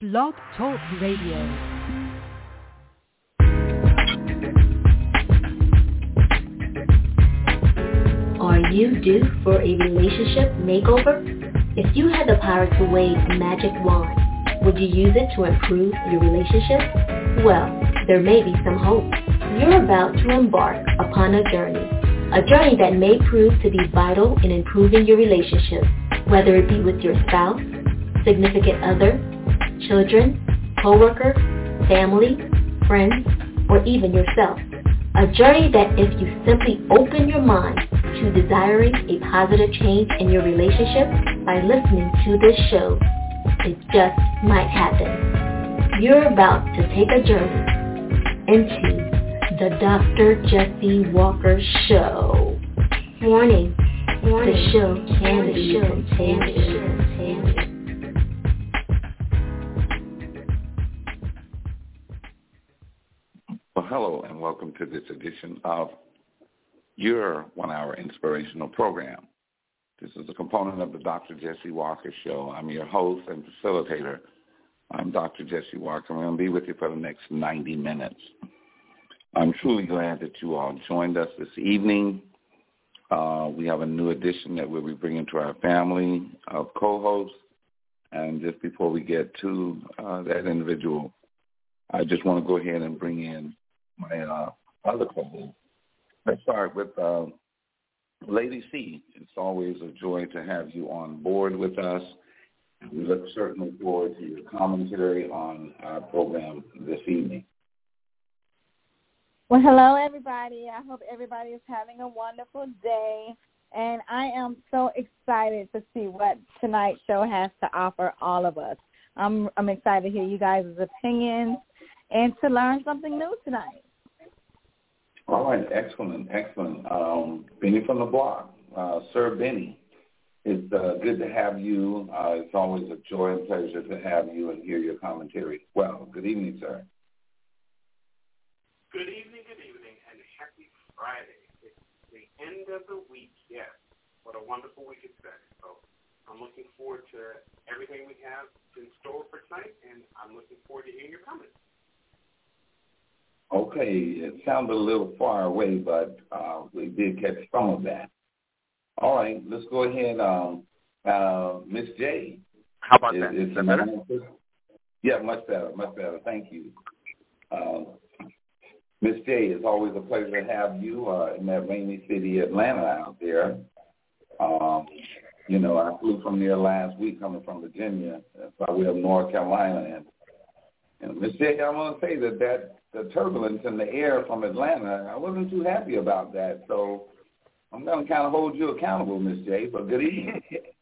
Blog Talk Radio. Are you due for a relationship makeover? If you had the power to wave a magic wand, would you use it to improve your relationship? Well, there may be some hope. You're about to embark upon a journey that may prove to be vital in improving your relationship, whether it be with your spouse, significant other, children, co-worker, family, friends, or even yourself. A journey that if you simply open your mind to desiring a positive change in your relationship by listening to this show, it just might happen. You're about to take a journey into the Dr. Jesse Walker Show. Warning, the show can be contagious. Well, hello, and welcome to this edition of your 1-hour inspirational program. This is a component of the Dr. Jesse Walker Show. I'm your host and facilitator. I'm Dr. Jesse Walker. I'm going to be with you for the next 90 minutes. I'm truly glad that you all joined us this evening. We have a new addition that we'll be bringing to our family of co-hosts. And just before we get to that individual, I just want to go ahead and bring in my other co-host. Let's start with Lady C. It's always a joy to have you on board with us. We look certainly forward to your commentary on our program this evening. Well, hello, everybody. I hope everybody is having a wonderful day. And I am so excited to see what tonight's show has to offer all of us. I'm excited to hear you guys' opinions and to learn something new tonight. All right, excellent. Benny from the block, Sir Benny, it's good to have you. It's always a joy and pleasure to have you and hear your commentary. Well, good evening, sir. Good evening, and happy Friday. It's the end of the week, yes. What a wonderful week it's been. So I'm looking forward to everything we have in store for tonight, and I'm looking forward to hearing your comments. Okay, it sounded a little far away, but we did catch some of that. All right, let's go ahead. Miss J. How about that? Is that better? Yeah, much better. Thank you. Miss J, it's always a pleasure to have you in that rainy city, Atlanta, out there. I flew from there last week coming from Virginia by way of North Carolina. And Miss J, I want to say that the turbulence in the air from Atlanta, I wasn't too happy about that. So I'm going to kind of hold you accountable, Miss J, but good evening.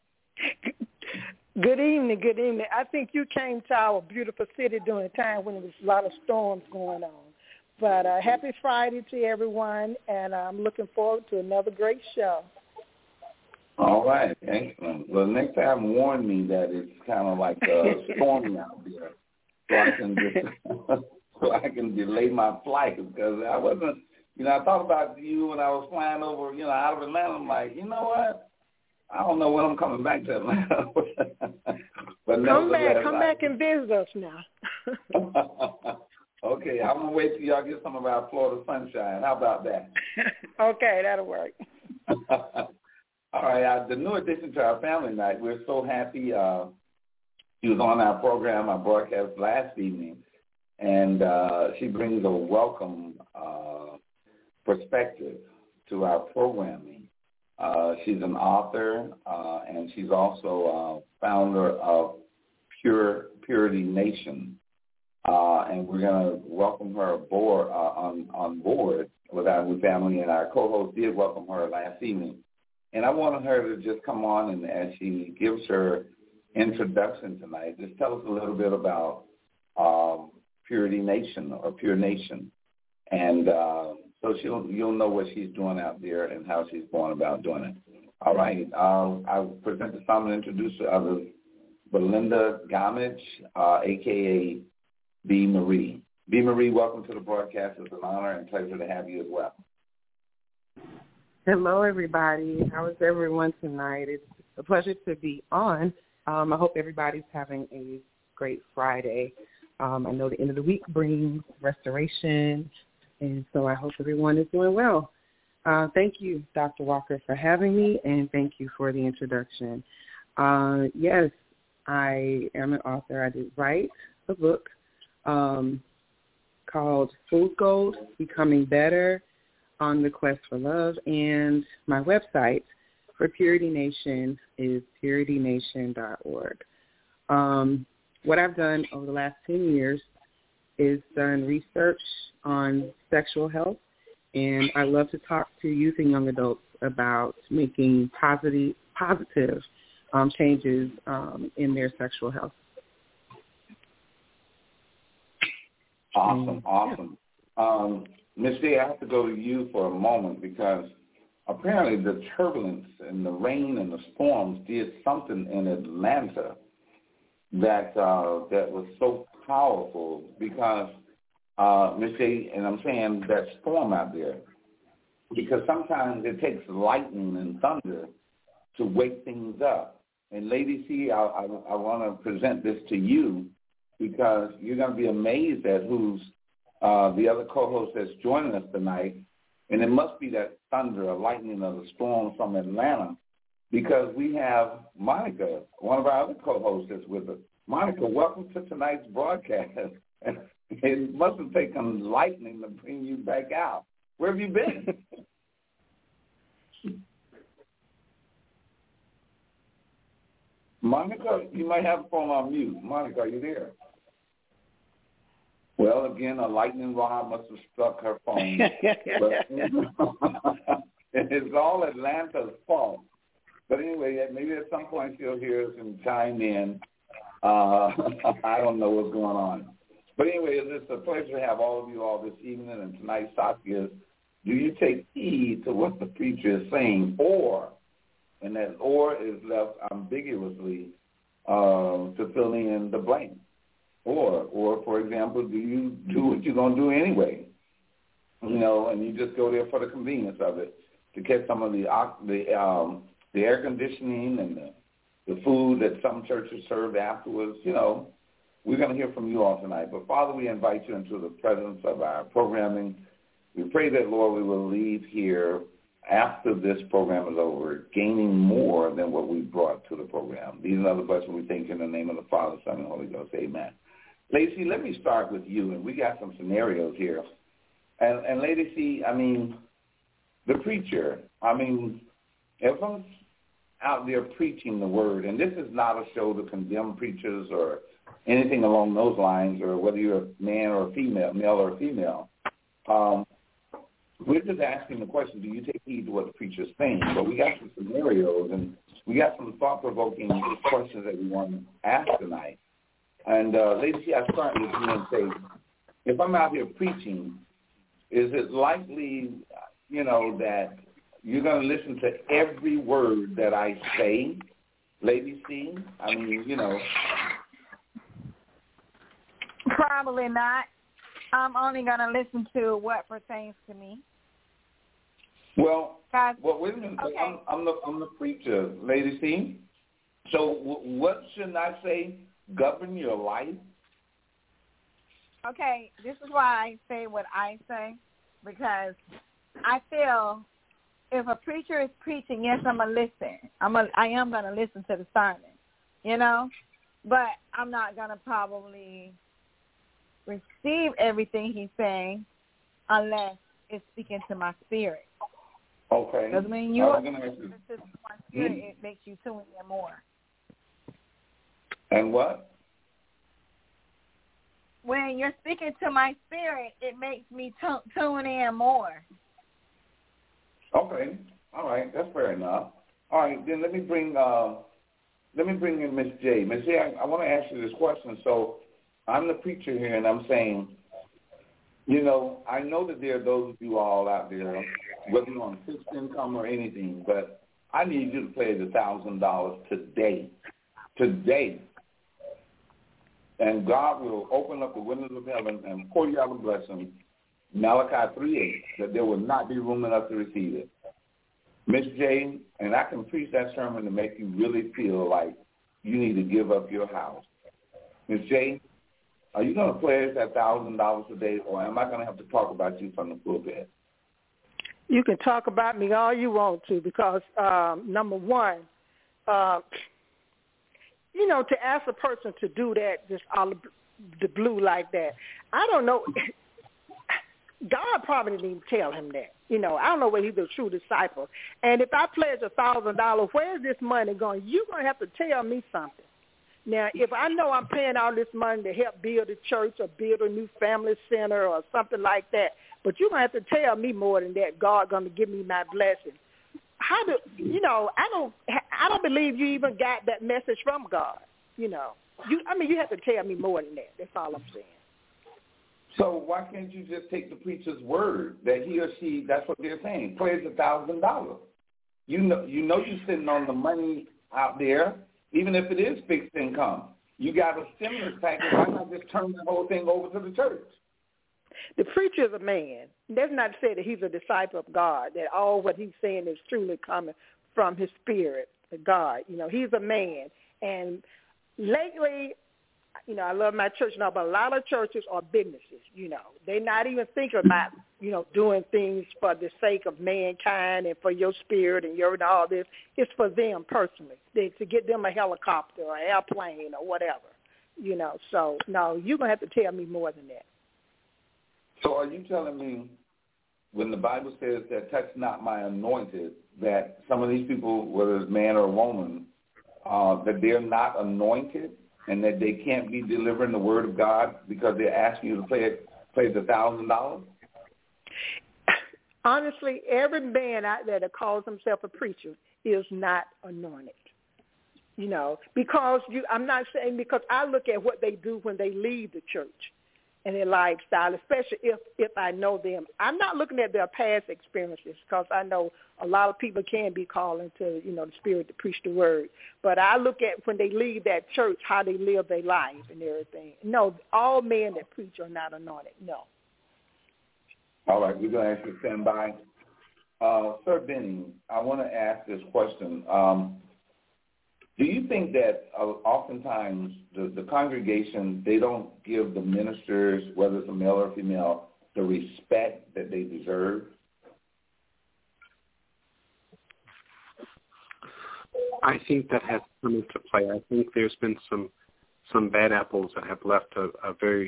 Good evening. I think you came to our beautiful city during a time when there was a lot of storms going on. But happy Friday to everyone, and I'm looking forward to another great show. All right, excellent. Well, next time warn me that it's kind of like stormy out there, so I can delay my flight, because I wasn't. I thought about you when I was flying over, out of Atlanta. I'm like, you know what? I don't know when I'm coming back to Atlanta. But come back and visit us now. Okay, I'm going to wait till y'all get some of our Florida sunshine. How about that? Okay, that'll work. All right, the new addition to our family night, we're so happy. She was on our program, our broadcast last evening, and she brings a welcome perspective to our programming. She's an author, and she's also founder of Purity Nation. And we're going to welcome her aboard, on board with our new family, and our co-host did welcome her last evening. And I wanted her to just come on, and as she gives her introduction tonight, just tell us a little bit about Purity Nation or Pure Nation. And so you'll know what she's doing out there and how she's going about doing it. All right, I'll present the song and introduce Belinda Gamage, a.k.a. B. Marie. B. Marie, welcome to the broadcast. It's an honor and pleasure to have you as well. Hello, everybody. How is everyone tonight? It's a pleasure to be on. I hope everybody's having a great Friday. I know the end of the week brings restoration, and so I hope everyone is doing well. Thank you, Dr. Walker, for having me, and thank you for the introduction. Yes, I am an author. I did write a book called Food Gold, Becoming Better on the Quest for Love, and my website for Purity Nation is puritynation.org. What I've done over the last 10 years is done research on sexual health, and I love to talk to youth and young adults about making positive changes in their sexual health. Awesome. Ms. J, I have to go to you for a moment because apparently the turbulence and the rain and the storms did something in Atlanta that was so powerful because, Ms. J, and I'm saying that storm out there, because sometimes it takes lightning and thunder to wake things up. And Lady C, I want to present this to you because you're going to be amazed at who's the other co-host that's joining us tonight. And it must be that thunder or lightning or the storm from Atlanta because we have Monica, one of our other co-hosts that's with us. Monica, welcome to tonight's broadcast. It must have taken lightning to bring you back out. Where have you been? Monica, you might have a phone on mute. Monica, are you there? Well, again, a lightning rod must have struck her phone. But it's all Atlanta's fault. But anyway, maybe at some point she'll hear us and chime in. I don't know what's going on. But anyway, it's a pleasure to have all of you all this evening. And tonight's topic is, do you take heed to what the preacher is saying? And that or is left ambiguously to fill in the blank. Or, for example, do you do what you're going to do anyway? You know, and you just go there for the convenience of it, to get some of the air conditioning and the food that some churches serve afterwards. You know, we're going to hear from you all tonight. But, Father, we invite you into the presence of our programming. We pray that, Lord, we will leave here after this program is over, gaining more than what we brought to the program. These and other blessings we thank in the name of the Father, Son, and Holy Ghost. Amen. Lady, let me start with you, and we got some scenarios here. And Lady C, I mean, the preacher, I mean, everyone's out there preaching the word, and this is not a show to condemn preachers or anything along those lines, or whether you're a man or a female, male or female. We're just asking the question, do you take heed to what the preacher is saying? But we got some scenarios, and we got some thought-provoking questions that we want to ask tonight. And, Lady C, I start with you and say, if I'm out here preaching, is it likely, you know, that you're going to listen to every word that I say, Lady C? I mean, you know. Probably not. I'm only going to listen to what pertains to me. Well, wait a minute. Okay. I'm the preacher, Lady C. So what should I say? Govern your life? Okay, this is why I say what I say, because I feel if a preacher is preaching, yes, I'm going to listen. I am going to listen to the sermon, you know, but I'm not going to probably receive everything he's saying unless it's speaking to my spirit. Okay. Because when you're listening to my spirit, it makes you tune in more. And what? When you're speaking to my spirit, it makes me tune in more. Okay. All right. That's fair enough. All right. Then let me bring in Miss J. Miss J, I want to ask you this question. So I'm the preacher here, and I'm saying, you know, I know that there are those of you all out there, whether you're on fixed income or anything, but I need you to pay the $1,000 today. Today. And God will open up the windows of heaven and pour you out a blessing, Malachi 3:8, that there will not be room enough to receive it. Miss J, and I can preach that sermon to make you really feel like you need to give up your house. Ms. J, are you going to pledge that $1,000 a day, or am I going to have to talk about you from the pulpit? You can talk about me all you want to because, number one, to ask a person to do that just out of the blue like that, I don't know. God probably didn't even tell him that. I don't know whether he's a true disciple. And if I pledge $1,000, where is this money going? You're going to have to tell me something. Now, if I know I'm paying all this money to help build a church or build a new family center or something like that, but you're going to have to tell me more than that. God going to give me my blessing. I don't believe you even got that message from God. You have to tell me more than that. That's all I'm saying. So why can't you just take the preacher's word that he or she, that's what they're saying, pledge $1,000? You know you're sitting on the money out there, even if it is fixed income. You got a stimulus package. Why not just turn the whole thing over to the church? The preacher is a man. That's not to say that he's a disciple of God, that all what he's saying is truly coming from his spirit, God. He's a man. And lately, I love my church now, but a lot of churches are businesses, They're not even thinking about, doing things for the sake of mankind and for your spirit and all this. It's for them personally, to get them a helicopter or an airplane or whatever, So, no, you're going to have to tell me more than that. So are you telling me when the Bible says that touch not my anointed, that some of these people, whether it's man or woman, that they're not anointed and that they can't be delivering the word of God because they're asking you to pledge $1,000? Honestly, every man out there that calls himself a preacher is not anointed. Because I'm not saying, because I look at what they do when they leave the church and their lifestyle, especially if I know them. I'm not looking at their past experiences because I know a lot of people can be calling to, the Spirit to preach the word. But I look at when they leave that church, how they live their life and everything. No, all men that preach are not anointed, no. All right, we're going to ask you to stand by. Sir Benny, I want to ask this question. Do you think that oftentimes the congregation, they don't give the ministers, whether it's a male or female, the respect that they deserve? I think that has come into play. I think there's been some bad apples that have left a very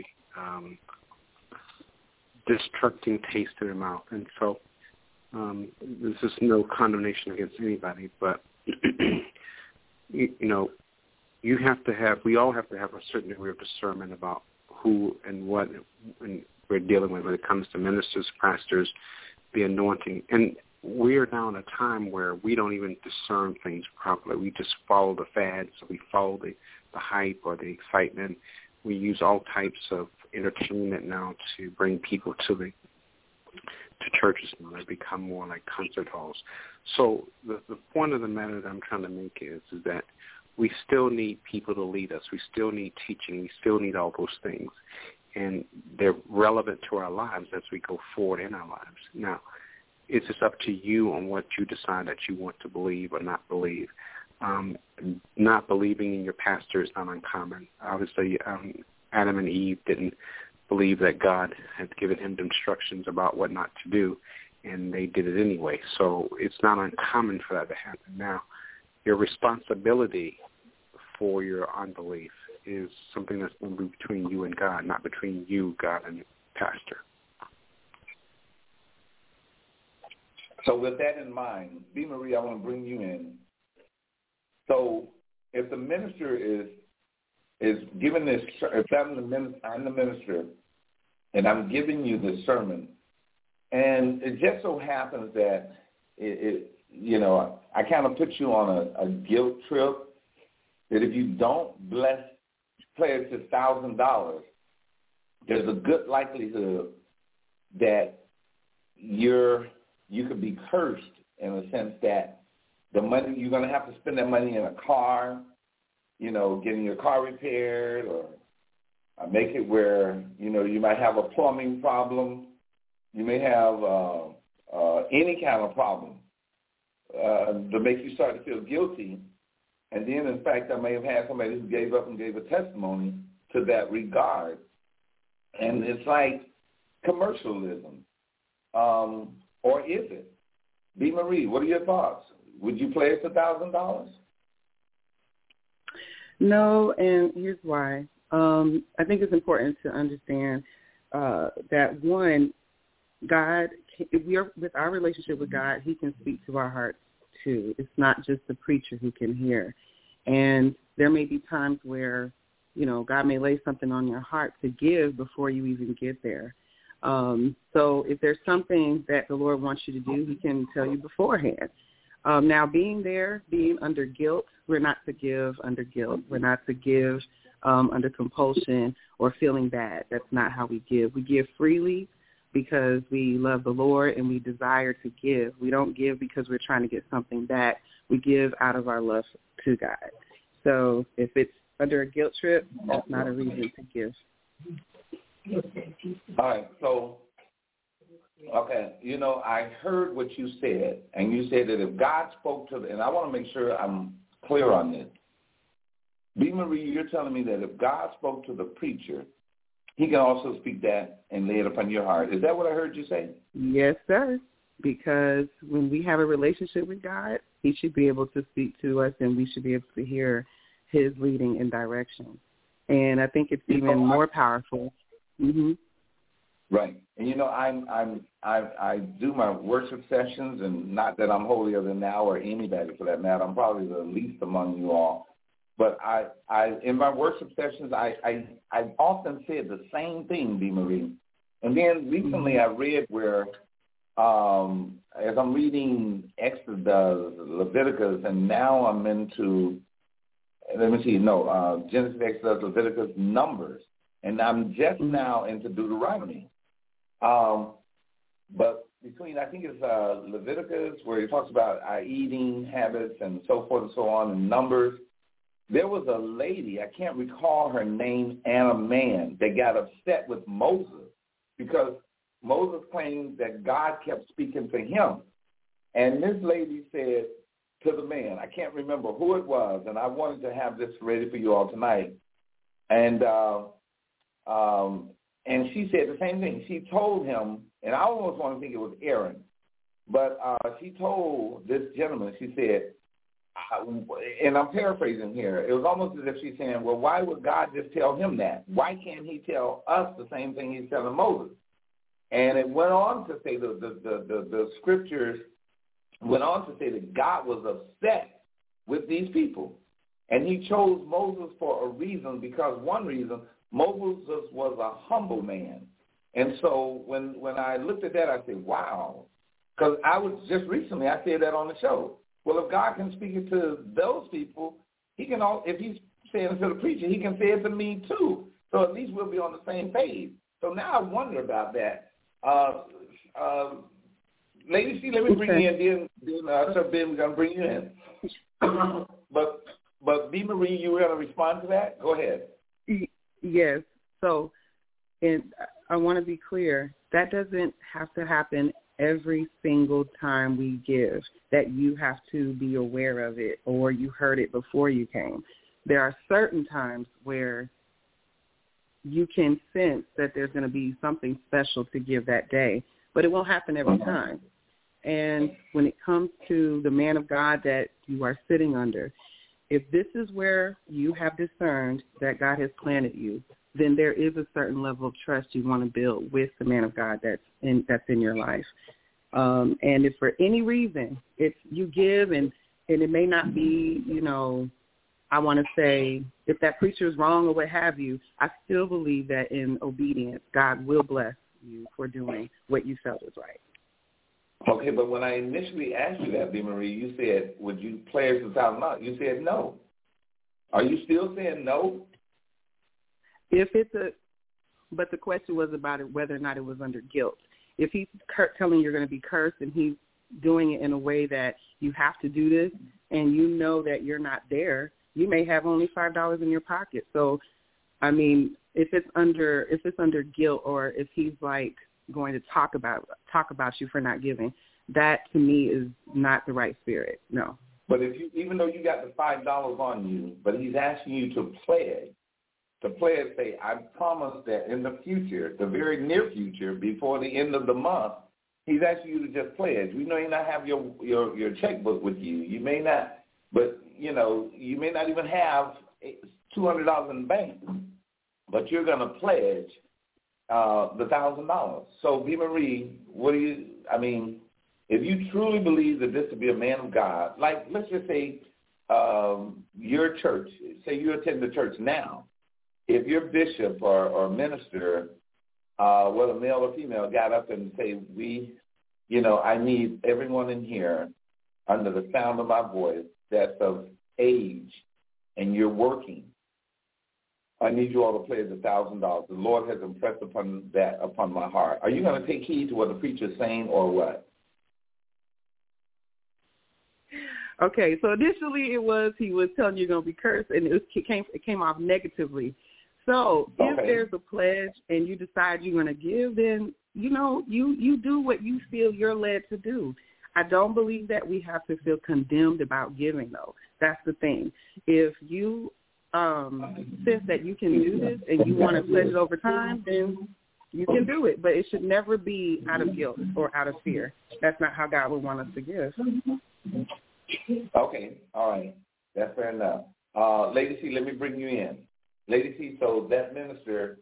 destructing taste in their mouth. And so this is no condemnation against anybody, but we all have to have a certain degree of discernment about who and what and we're dealing with when it comes to ministers, pastors, the anointing. And we are now in a time where we don't even discern things properly. We just follow the fads. We follow the hype or the excitement. We use all types of entertainment now to bring people to churches now. They become more like concert halls. So the point of the matter that I'm trying to make is that we still need people to lead us. We still need teaching. We still need all those things. And they're relevant to our lives as we go forward in our lives. Now, it's just up to you on what you decide that you want to believe or not believe. Not believing in your pastor is not uncommon. Obviously, Adam and Eve didn't believe that God had given him instructions about what not to do, and they did it anyway. So it's not uncommon for that to happen. Now, your responsibility for your unbelief is something that's going to be between you and God, not between you, God, and your pastor. So with that in mind, B. Marie, I want to bring you in. So if the minister is giving this, if I'm the minister, and I'm giving you this sermon, and it just so happens that I kind of put you on a guilt trip that if you don't pledge this $1,000, there's a good likelihood that you could be cursed in a sense that the money, you're going to have to spend that money in a car, getting your car repaired, or make it where, you might have a plumbing problem. You may have any kind of problem to make you start to feel guilty. And then, in fact, I may have had somebody who gave up and gave a testimony to that regard. And it's like commercialism. Or is it? B. Marie, what are your thoughts? Would you pledge $1,000? No, and here's why. I think it's important to understand that, one, God, if we are with our relationship with God, he can speak to our hearts too. It's not just the preacher who can hear. And there may be times where, God may lay something on your heart to give before you even get there. So if there's something that the Lord wants you to do, he can tell you beforehand. Now, being under guilt, we're not to give under guilt. We're not to give under compulsion or feeling bad. That's not how we give. We give freely because we love the Lord and we desire to give. We don't give because we're trying to get something back. We give out of our love to God. So if it's under a guilt trip, that's not a reason to give. All right, so, okay, I heard what you said, and you said that if God spoke to and I want to make sure I'm clear on this. B. Marie, you're telling me that if God spoke to the preacher, he can also speak that and lay it upon your heart. Is that what I heard you say? Yes, sir, because when we have a relationship with God, he should be able to speak to us, and we should be able to hear his leading and direction. And I think it's even more powerful. Mm-hmm. Right. And, I do my worship sessions, and not that I'm holier than thou or anybody for that matter. I'm probably the least among you all. But I in my worship sessions, I often said the same thing, B. Marie. And then recently I read where, as I'm reading Exodus, Leviticus, and now I'm into, Genesis, Exodus, Leviticus, Numbers. And I'm just now into Deuteronomy. But between, I think it's Leviticus, where he talks about our eating habits and so forth and so on, and Numbers, there was a lady, I can't recall her name, and a man that got upset with Moses because Moses claimed that God kept speaking to him. And this lady said to the man, I can't remember who it was, and I wanted to have this ready for you all tonight. And she said the same thing. She told him, and I almost want to think it was Aaron, but she told this gentleman, she said, and I'm paraphrasing here, it was almost as if she's saying, well, why would God just tell him that? Why can't he tell us the same thing he's telling Moses? And it went on to say, the scriptures went on to say that God was upset with these people. And he chose Moses for a reason, because one reason, Moses was a humble man. And so when I looked at that, I said, wow. Because just recently, I said that on the show. Well, if God can speak it to those people, he can. If he's saying it to the preacher, he can say it to me too. So at least we'll be on the same page. So now I wonder about that. Lady C, let me bring you in. Then Sir Ben, we're going to bring you in. But B. Marie, you were going to respond to that? Go ahead. Yes. So, and I want to be clear, that doesn't have to happen every single time we give, that you have to be aware of it or you heard it before you came. There are certain times where you can sense that there's going to be something special to give that day, but it won't happen every time. And when it comes to the man of God that you are sitting under, if this is where you have discerned that God has planted you, then there is a certain level of trust you want to build with the man of God that's in your life. And if for any reason you give and it may not be, I want to say, if that preacher is wrong or what have you, I still believe that in obedience, God will bless you for doing what you felt was right. Okay, but when I initially asked you that, B. Marie, you said, would you pledge $1,000? You said no. Are you still saying no? But the question was about it, whether or not it was under guilt. If he's telling you're going to be cursed and he's doing it in a way that you have to do this and you know that you're not there, you may have only $5 in your pocket. So, I mean, if it's under guilt, or if he's like going to talk about you for not giving, that to me is not the right spirit. No. But even though you got the $5 on you, but he's asking you to pledge the pledge say, I promise that in the future, the very near future, before the end of the month, he's asking you to just pledge. We may not have your checkbook with you. You may not, but, you know, you may not even have $200 in the bank, but you're going to pledge the $1,000. So, V. Marie, if you truly believe that this to be a man of God, like let's just say your church, say you attend the church now, if your bishop or minister, whether male or female, got up and say, I need everyone in here under the sound of my voice that's of age and you're working, I need you all to pledge $1,000. The Lord has impressed upon my heart. Are you going to take heed to what the preacher is saying or what? Okay, so initially he was telling you you're going to be cursed, and it came off negatively. So if there's a pledge and you decide you're going to give, then, you do what you feel you're led to do. I don't believe that we have to feel condemned about giving, though. That's the thing. If you sense that you can do this and you want to pledge it over time, then you can do it. But it should never be out of guilt or out of fear. That's not how God would want us to give. Okay, all right. That's fair enough. Lady C, let me bring you in. Lady C, so that minister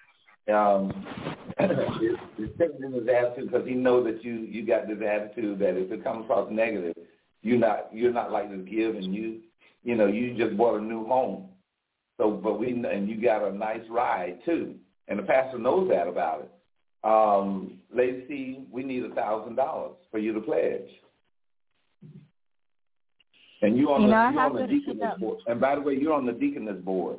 is taking in his attitude because he knows that you got this attitude that if it comes across negative, you're not likely to give, and you just bought a new home. So, and you got a nice ride too, and the pastor knows that about it. Lady C, we need $1,000 for you to pledge. And you're on the deaconess board. And by the way, you're on the deaconess board.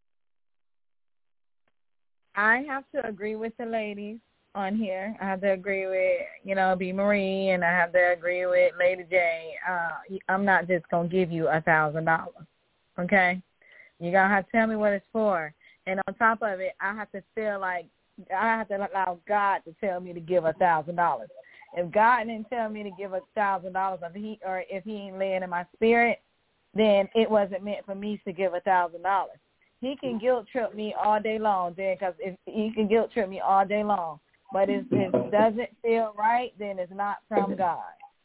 I have to agree with the ladies on here. I have to agree with, B. Marie, and I have to agree with Lady J. I'm not just going to give you $1,000, okay? You're going to have to tell me what it's for. And on top of it, I have to feel like I have to allow God to tell me to give $1,000. If God didn't tell me to give $1,000, if he ain't laying in my spirit, then it wasn't meant for me to give $1,000. He can guilt trip me all day long, then, because if he can guilt trip me all day long, but if it doesn't feel right, then it's not from God.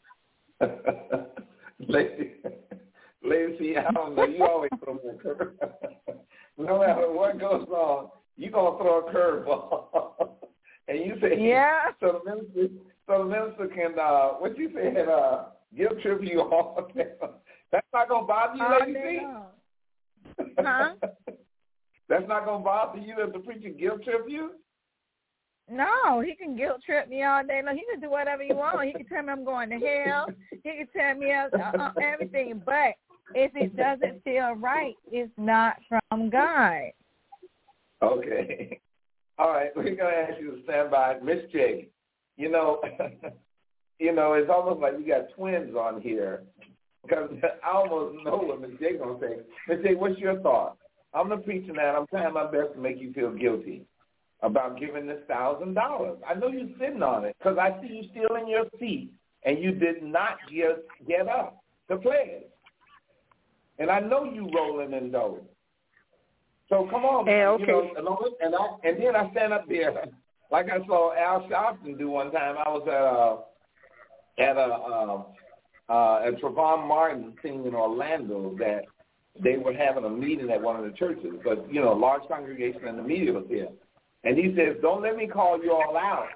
Lady, I don't know. You always throw me a curve. No matter what goes on, you're going to throw a curveball. And you say, yeah. So the minister can, what you said, guilt trip you all day. That's not going to bother you, Lady C? Huh? That's not going to bother you if the preacher guilt trip you? No, he can guilt trip me all day long. He can do whatever he wants. He can tell me I'm going to hell. He can tell me everything. But if it doesn't feel right, it's not from God. Okay. All right, we're going to ask you to stand by. Miss J, it's almost like we got twins on here because I almost know what Miss J going to say. Miss J, what's your thought? I'm the preacher now. I'm trying my best to make you feel guilty about giving this $1,000. I know you're sitting on it because I see you still in your seat and you did not just get up to pledge. And I know you rolling in dough. So come on, okay. And then I stand up there like I saw Al Sharpton do one time. I was at Trayvon Martin thing in Orlando that they were having a meeting at one of the churches, but a large congregation and the media was here. And he says, "Don't let me call you all out."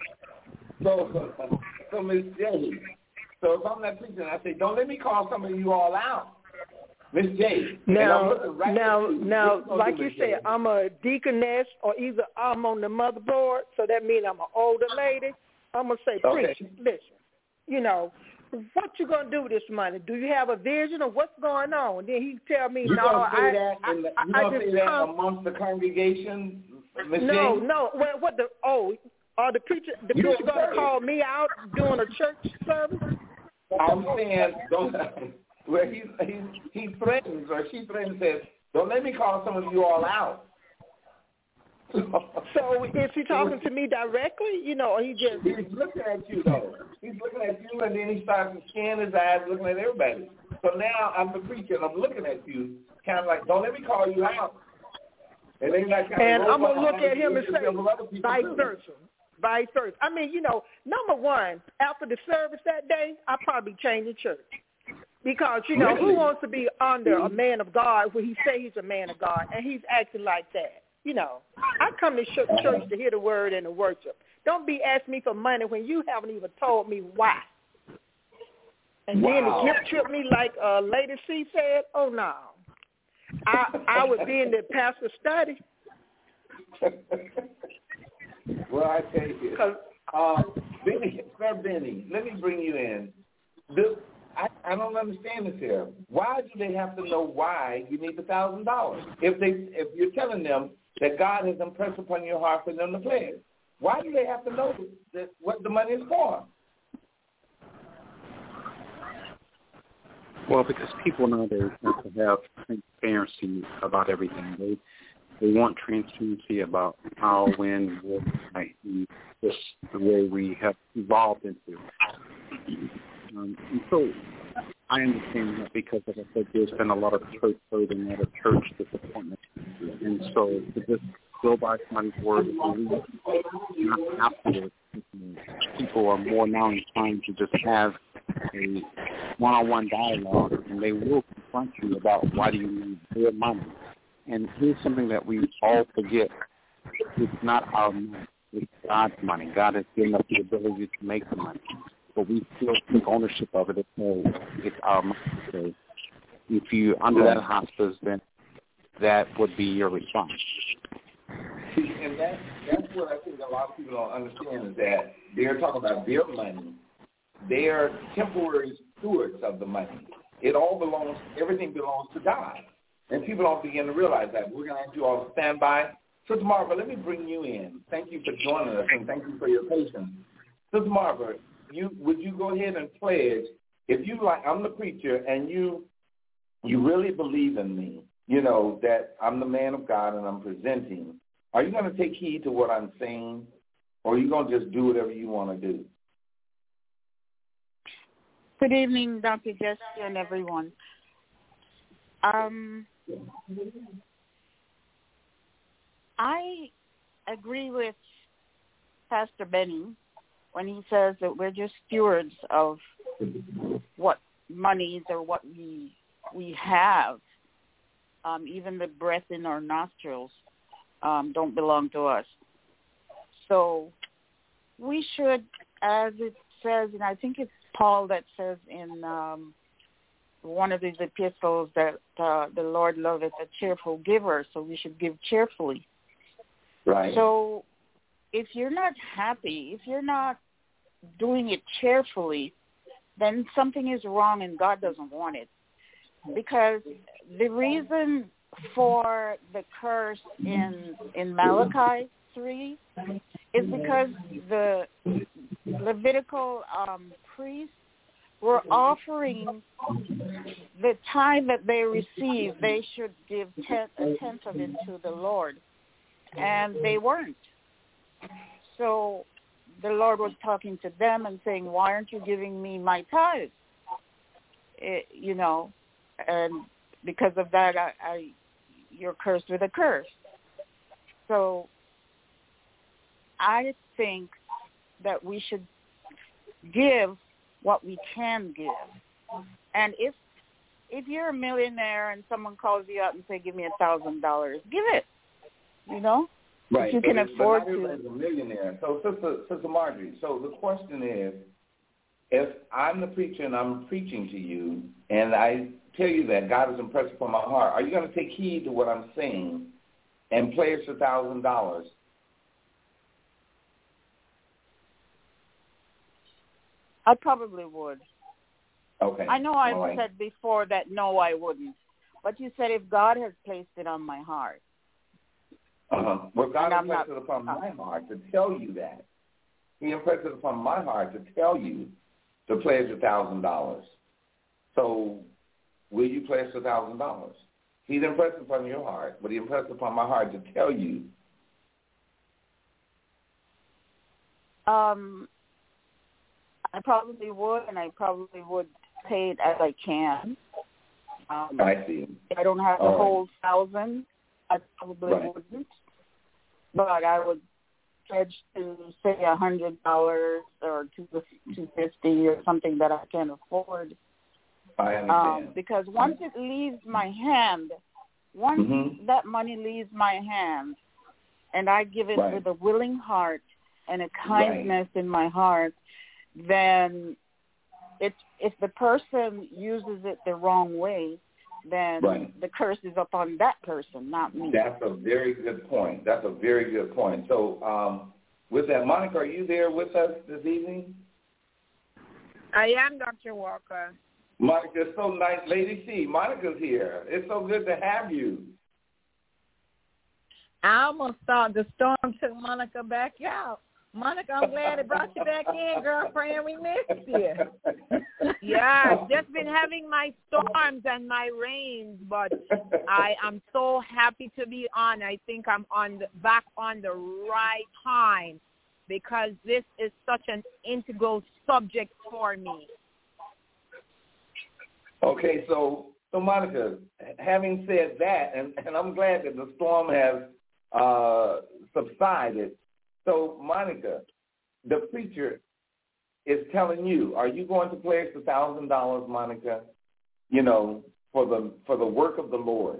So Miss J, so if I'm not preaching, I say, "Don't let me call some of you all out." Miss J. Now, like you said, I'm a deaconess, or either I'm on the motherboard, so that means I'm an older lady. I'm going to say, preacher, listen, what you going to do with this money? Do you have a vision of what's going on? Then he tell me, you say that amongst the congregation, Miss J? No. The preacher going to call me out during a church service? I'm saying, where he threatens or she threatens, says, "Don't let me call some of you all out." So is he talking to me directly? Or he just... He's looking at you, though. He's looking at you, and then he starts to scan his eyes looking at everybody. So now I'm the preacher, and I'm looking at you, kind of like, "Don't let me call you out." And I'm going to look at him and say, vice versa. Vice versa. I mean, number one, after the service that day, I'll probably change the church. Because, who wants to be under a man of God when he say he's a man of God and he's acting like that? I come to church to hear the word and to worship. Don't be asking me for money when you haven't even told me why. And then to guilt trip me like Lady C said, oh, no. I would be in the pastor's study. Well, I tell you, Sir Benny, let me bring you in. I don't understand this here. Why do they have to know why you need the $1,000? If you're telling them that God has impressed upon your heart for them to pledge, why do they have to know what the money is for? Well, because people nowadays want to have transparency about everything. They want transparency about how, when, what, and just the way we have evolved into. And so I understand that because, like I said, there's been a lot of church hurt and a lot of church disappointment. And so to just go by somebody's word and believe, not afterwards, people are more now inclined to just have a one-on-one dialogue, and they will confront you about why do you need their money. And here's something that we all forget. It's not our money. It's God's money. God has given us the ability to make the money. But we still take ownership of it as though it's our money. So if you're under that hospice, then that would be your response. See, and that's what I think a lot of people don't understand is that they're talking about their money. They're temporary stewards of the money. Everything belongs to God. And people don't begin to realize that. We're going to ask you all to stand by. Sister Marva, let me bring you in. Thank you for joining us, and thank you for your patience. Sister Marva, would you go ahead and pledge, if you like, I'm the preacher, and you really believe in me, that I'm the man of God and I'm presenting, are you going to take heed to what I'm saying, or are you going to just do whatever you want to do? Good evening, Dr. Jesse and everyone. I agree with Pastor Benny when he says that we're just stewards of what monies or what we have. Even the breath in our nostrils don't belong to us. So we should, as it says, and I think it's Paul that says in one of his epistles that the Lord loveth a cheerful giver, so we should give cheerfully. Right. So if you're not happy, if you're not doing it cheerfully, then something is wrong and God doesn't want it. Because the reason for the curse in Malachi 3 is because the Levitical priests were offering the tithe that they received, they should give a tenth of it to the Lord. And they weren't. So the Lord was talking to them and saying, why aren't you giving me my tithe? And because of that, you're cursed with a curse. So I think that we should give what we can give. And if you're a millionaire and someone calls you up and say, give me $1,000, give it. Right. If you can afford to. As a millionaire. So, Sister Marjorie, so the question is, if I'm the preacher and I'm preaching to you, and I tell you that God has impressed upon my heart, are you going to take heed to what I'm saying and pledge $1,000? I probably would. Okay. I know I've said before that no, I wouldn't. But you said if God has placed it on my heart. Well, God has placed it upon my heart to tell you that. He impressed it upon my heart to tell you to pledge $1,000. So will you pledge $1,000? He's impressed upon your heart, but he impressed upon my heart to tell you. I probably would, and I probably would pay it as I can. I see. I don't have the whole $1,000, I probably wouldn't. But I would pledge to say $100 or $250 or something that I can afford. I understand. Because once it leaves my hand, that money leaves my hand, and I give it with a willing heart and a kindness in my heart, then if the person uses it the wrong way, then the curse is upon that person, not me. That's a very good point. So with that, Monica, are you there with us this evening? I am, Dr. Walker. Monica, it's so nice. Lady C, Monica's here. It's so good to have you. I almost thought the storm took Monica back out. Monica, I'm glad it brought you back in, girlfriend. We missed you. Yeah, I've just been having my storms and my rains, but I am so happy to be on. I think I'm back on the right time because this is such an integral subject for me. Okay, so Monica, having said that, and I'm glad that the storm has subsided. So, Monica, the preacher is telling you, are you going to pledge the $1,000, Monica, for the work of the Lord?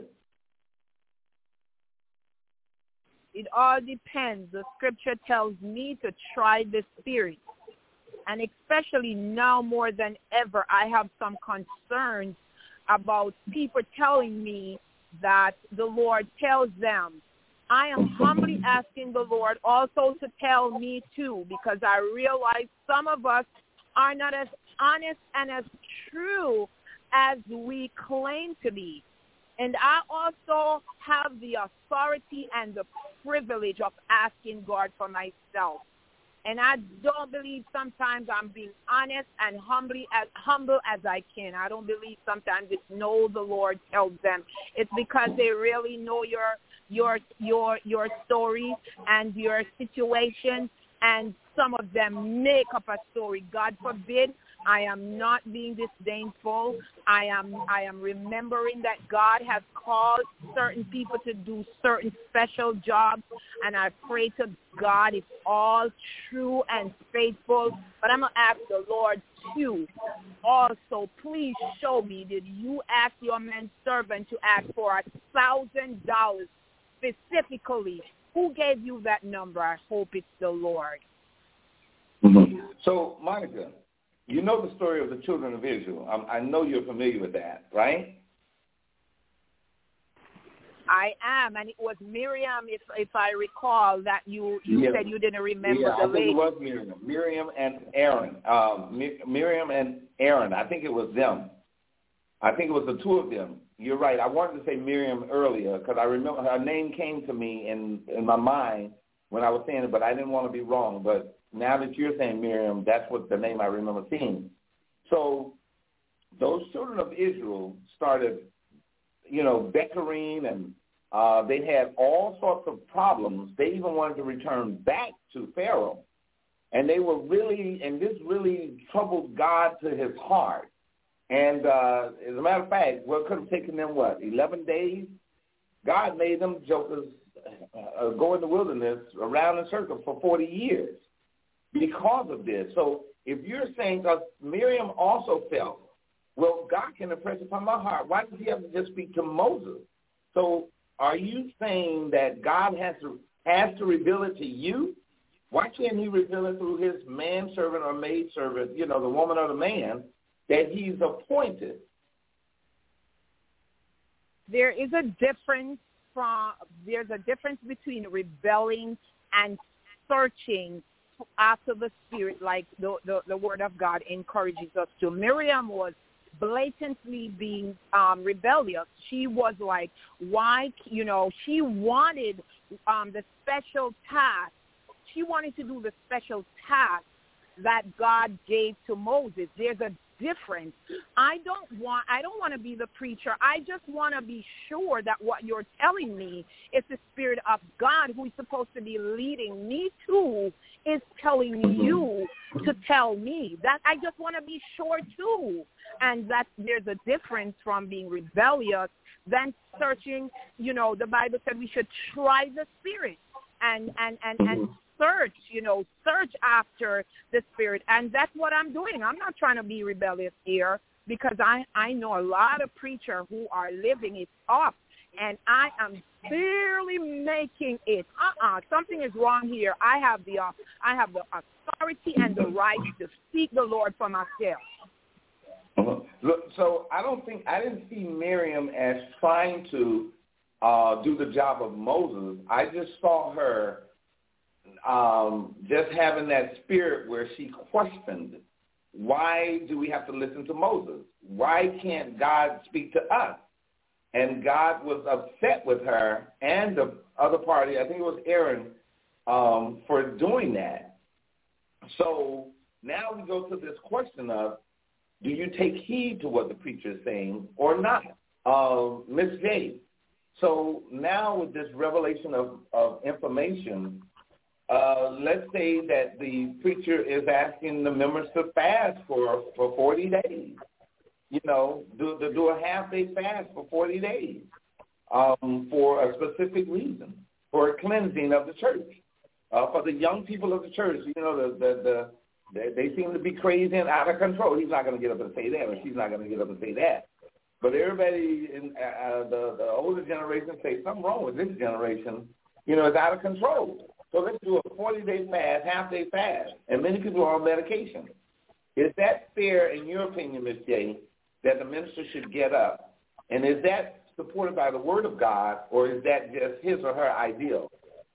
It all depends. The scripture tells me to try the spirit. And especially now more than ever, I have some concerns about people telling me that the Lord tells them. I am humbly asking the Lord also to tell me too, because I realize some of us are not as honest and as true as we claim to be. And I also have the authority and the privilege of asking God for myself. And I don't believe sometimes I'm being honest and humble as I can. I don't believe sometimes it's no, the Lord tells them. It's because they really know your story and your situation, and some of them make up a story. God forbid. I am not being disdainful. I am remembering that God has called certain people to do certain special jobs, and I pray to God it's all true and faithful. But I'm going to ask the Lord too. Also, please show me, did you ask your man servant to ask for $1,000 specifically? Who gave you that number? I hope it's the Lord. Mm-hmm. So, Monica, you know the story of the children of Israel. I know you're familiar with that, right? I am, and it was Miriam, if I recall, that you said you didn't remember the lady. Yeah, I think it was Miriam. Miriam and Aaron. Miriam and Aaron. I think it was them. I think it was the two of them. You're right. I wanted to say Miriam earlier because I remember her name came to me in my mind when I was saying it, but I didn't want to be wrong. But now that you're saying Miriam, that's what the name I remember seeing. So those children of Israel started, bickering, and they had all sorts of problems. They even wanted to return back to Pharaoh. And they were and this really troubled God to his heart. And as a matter of fact, it could have taken them, 11 days? God made them jokers go in the wilderness around in circles for 40 years. Because of this. So if you're saying, because Miriam also felt, well, God can impress upon my heart. Why does he have to just speak to Moses? So are you saying that God has to reveal it to you? Why can't he reveal it through his manservant or maidservant, the woman or the man that he's appointed? There's a difference between rebelling and searching after the spirit, like the word of God encourages us to. Miriam was blatantly being rebellious. She was like, why, she wanted the special task. She wanted to do the special task that God gave to Moses. There's a difference. I don't want to be the preacher. I just want to be sure that what you're telling me is the Spirit of God, who is supposed to be leading me to, is telling you to tell me. That I just want to be sure too. And that there's a difference from being rebellious than searching. You know, the Bible said we should try the Spirit and search after the Spirit. And that's what I'm doing. I'm not trying to be rebellious here, because I know a lot of preachers who are living it up, and I am barely making it. Something is wrong here. I have the authority and the right to seek the Lord for myself. Look, so I didn't see Miriam as trying to do the job of Moses. I just saw her just having that spirit where she questioned, why do we have to listen to Moses? Why can't God speak to us? And God was upset with her and the other party, I think it was Aaron, for doing that. So now we go to this question of, do you take heed to what the preacher is saying or not? Ms. J. So now with this revelation of information, let's say that the preacher is asking the members to fast for 40 days. You know, do a half-day fast for 40 days for a specific reason, for a cleansing of the church. For the young people of the church, you know, they seem to be crazy and out of control. He's not going to get up and say that, or she's not going to get up and say that. But everybody in the older generation say something wrong with this generation. You know, it's out of control. So let's do a 40-day fast, half-day fast, and many people are on medication. Is that fair, in your opinion, Ms. J., that the minister should get up? And is that supported by the Word of God, or is that just his or her ideal?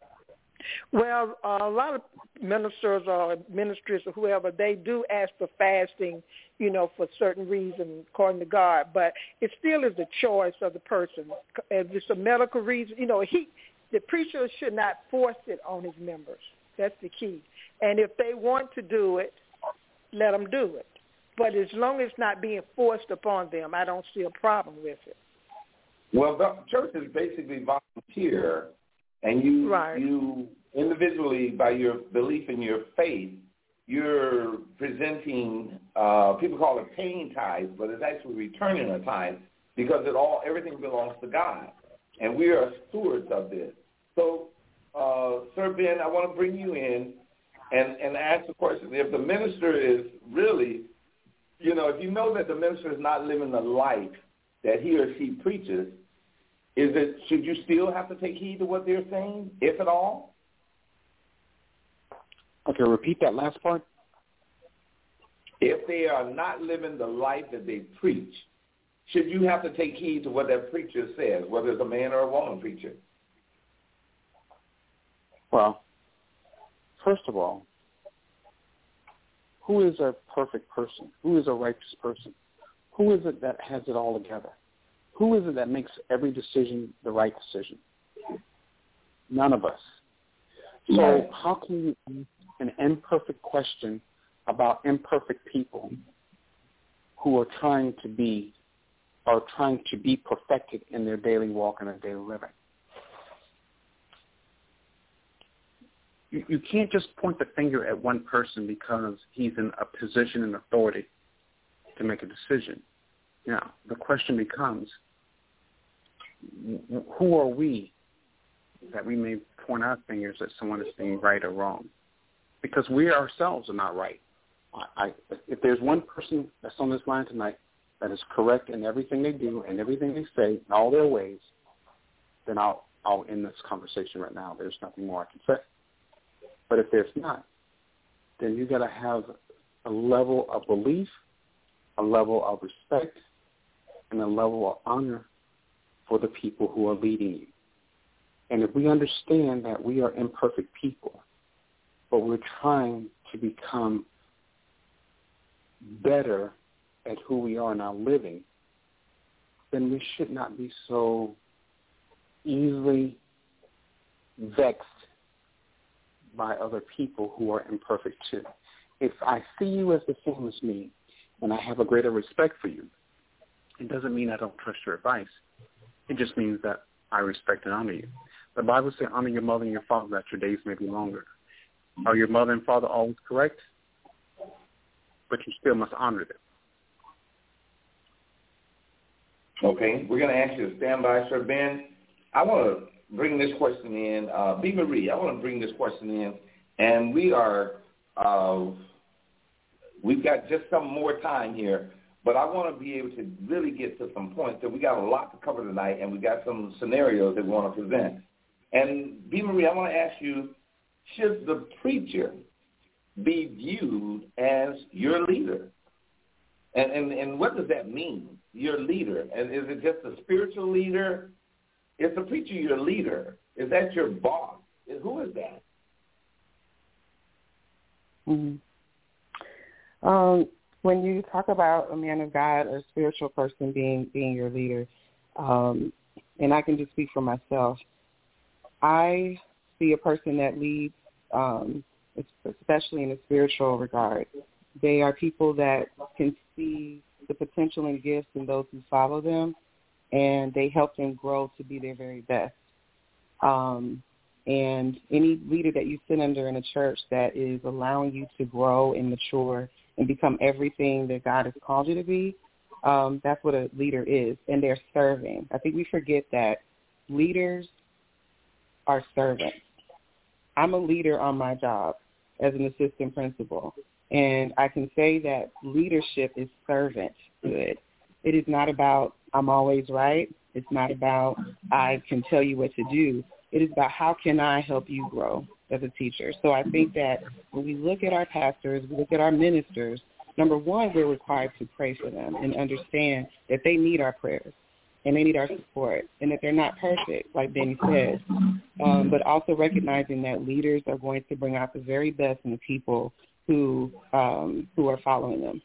Well, a lot of ministers or ministries or whoever, they do ask for fasting, you know, for certain reasons according to God, but it still is the choice of the person. If it's a medical reason, you know, the preacher should not force it on his members. That's the key. And if they want to do it, let them do it. But as long as it's not being forced upon them, I don't see a problem with it. Well, the church is basically volunteer, and you individually, by your belief in your faith, you're presenting, people call it paying tithes, but it's actually returning a tithe, because everything belongs to God, and we are stewards of this. So, Sir Ben, I want to bring you in and ask the question. If the minister is really, you know, if you know that the minister is not living the life that he or she preaches, should you still have to take heed to what they're saying, if at all? Okay, repeat that last part. If they are not living the life that they preach, should you have to take heed to what that preacher says, whether it's a man or a woman preacher? Well, first of all, who is a perfect person? Who is a righteous person? Who is it that has it all together? Who is it that makes every decision the right decision? None of us. So how can you ask an imperfect question about imperfect people who are trying to be perfected in their daily walk and their daily living? You can't just point the finger at one person because he's in a position and authority to make a decision. Now, the question becomes, who are we that we may point our fingers at someone as being right or wrong? Because we ourselves are not right. If there's one person that's on this line tonight that is correct in everything they do and everything they say, in all their ways, then I'll end this conversation right now. There's nothing more I can say. But if there's not, then you got to have a level of belief, a level of respect, and a level of honor for the people who are leading you. And if we understand that we are imperfect people, but we're trying to become better at who we are now living, then we should not be so easily vexed by other people who are imperfect too. If I see you as the same as me and I have a greater respect for you, it doesn't mean I don't trust your advice. It just means that I respect and honor you. The Bible says, honor your mother and your father that your days may be longer. Are your mother and father always correct? But you still must honor them. Okay, we're going to ask you to stand by, Sir Ben. I want to bring this question in. B. Marie, I want to bring this question in, and we've got just some more time here, but I want to be able to really get to some points. So we got a lot to cover tonight, and we got some scenarios that we want to present. And B. Marie, I want to ask you, should the preacher be viewed as your leader? And what does that mean, your leader? And is it just a spiritual leader? Is the preacher your leader? Is that your boss? Who is that? Mm-hmm. When you talk about a man of God or a spiritual person being your leader, and I can just speak for myself, I see a person that leads, especially in a spiritual regard. They are people that can see the potential and gifts in those who follow them, and they help them grow to be their very best. And any leader that you sit under in a church that is allowing you to grow and mature and become everything that God has called you to be, that's what a leader is, and they're serving. I think we forget that leaders are servants. I'm a leader on my job as an assistant principal, and I can say that leadership is servanthood. It is not about I'm always right. It's not about I can tell you what to do. It is about how can I help you grow as a teacher. So I think that when we look at our pastors, we look at our ministers, number one, we're required to pray for them and understand that they need our prayers and they need our support and that they're not perfect, like Benny said, but also recognizing that leaders are going to bring out the very best in the people who are following them.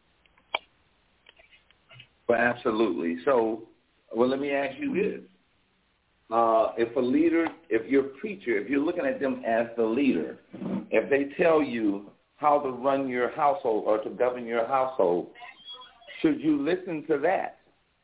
Well, absolutely. So, let me ask you this. If a leader, if your preacher, if you're looking at them as the leader, if they tell you how to run your household or to govern your household, should you listen to that?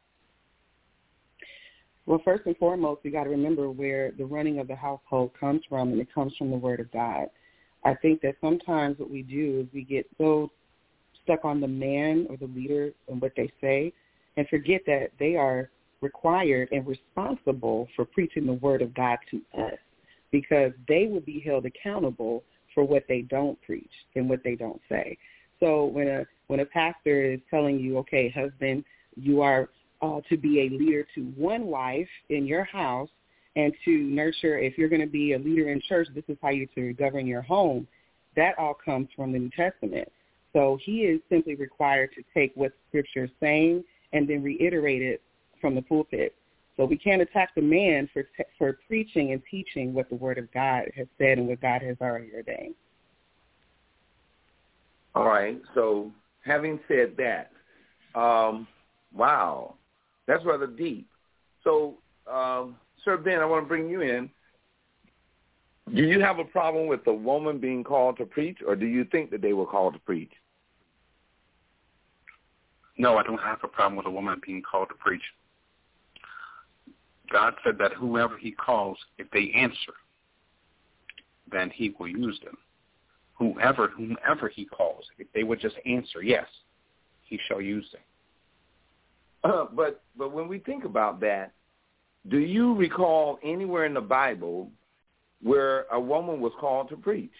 Well, first and foremost, you got to remember where the running of the household comes from, and it comes from the Word of God. I think that sometimes what we do is we get so stuck on the man or the leader and what they say and forget that they are required and responsible for preaching the Word of God to us, because they will be held accountable for what they don't preach and what they don't say. So when a pastor is telling you, okay, husband, you are to be a leader to one wife in your house and to nurture, if you're going to be a leader in church, this is how you're to govern your home, that all comes from the New Testament. So he is simply required to take what Scripture is saying and then reiterate it from the pulpit. So we can't attack the man for preaching and teaching what the Word of God has said and what God has already ordained. All right. So having said that, wow, that's rather deep. So, Sir Ben, I want to bring you in. Do you have a problem with a woman being called to preach, or do you think that they were called to preach? No, I don't have a problem with a woman being called to preach. God said that whoever he calls, if they answer, then he will use them. Whomever he calls, if they would just answer, yes, he shall use them. But when we think about that, do you recall anywhere in the Bible where a woman was called to preach?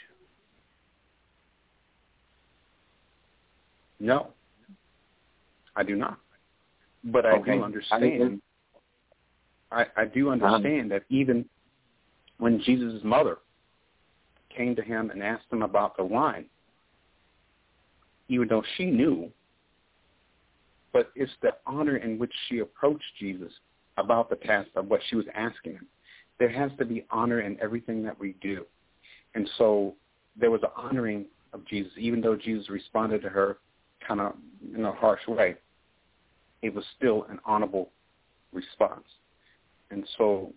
No, I do not. But I do understand. I do understand that even when Jesus' mother came to him and asked him about the wine, even though she knew, but it's the honor in which she approached Jesus about the task of what she was asking him. There has to be honor in everything that we do. And so there was an honoring of Jesus, even though Jesus responded to her kind of in a harsh way. It was still an honorable response. And so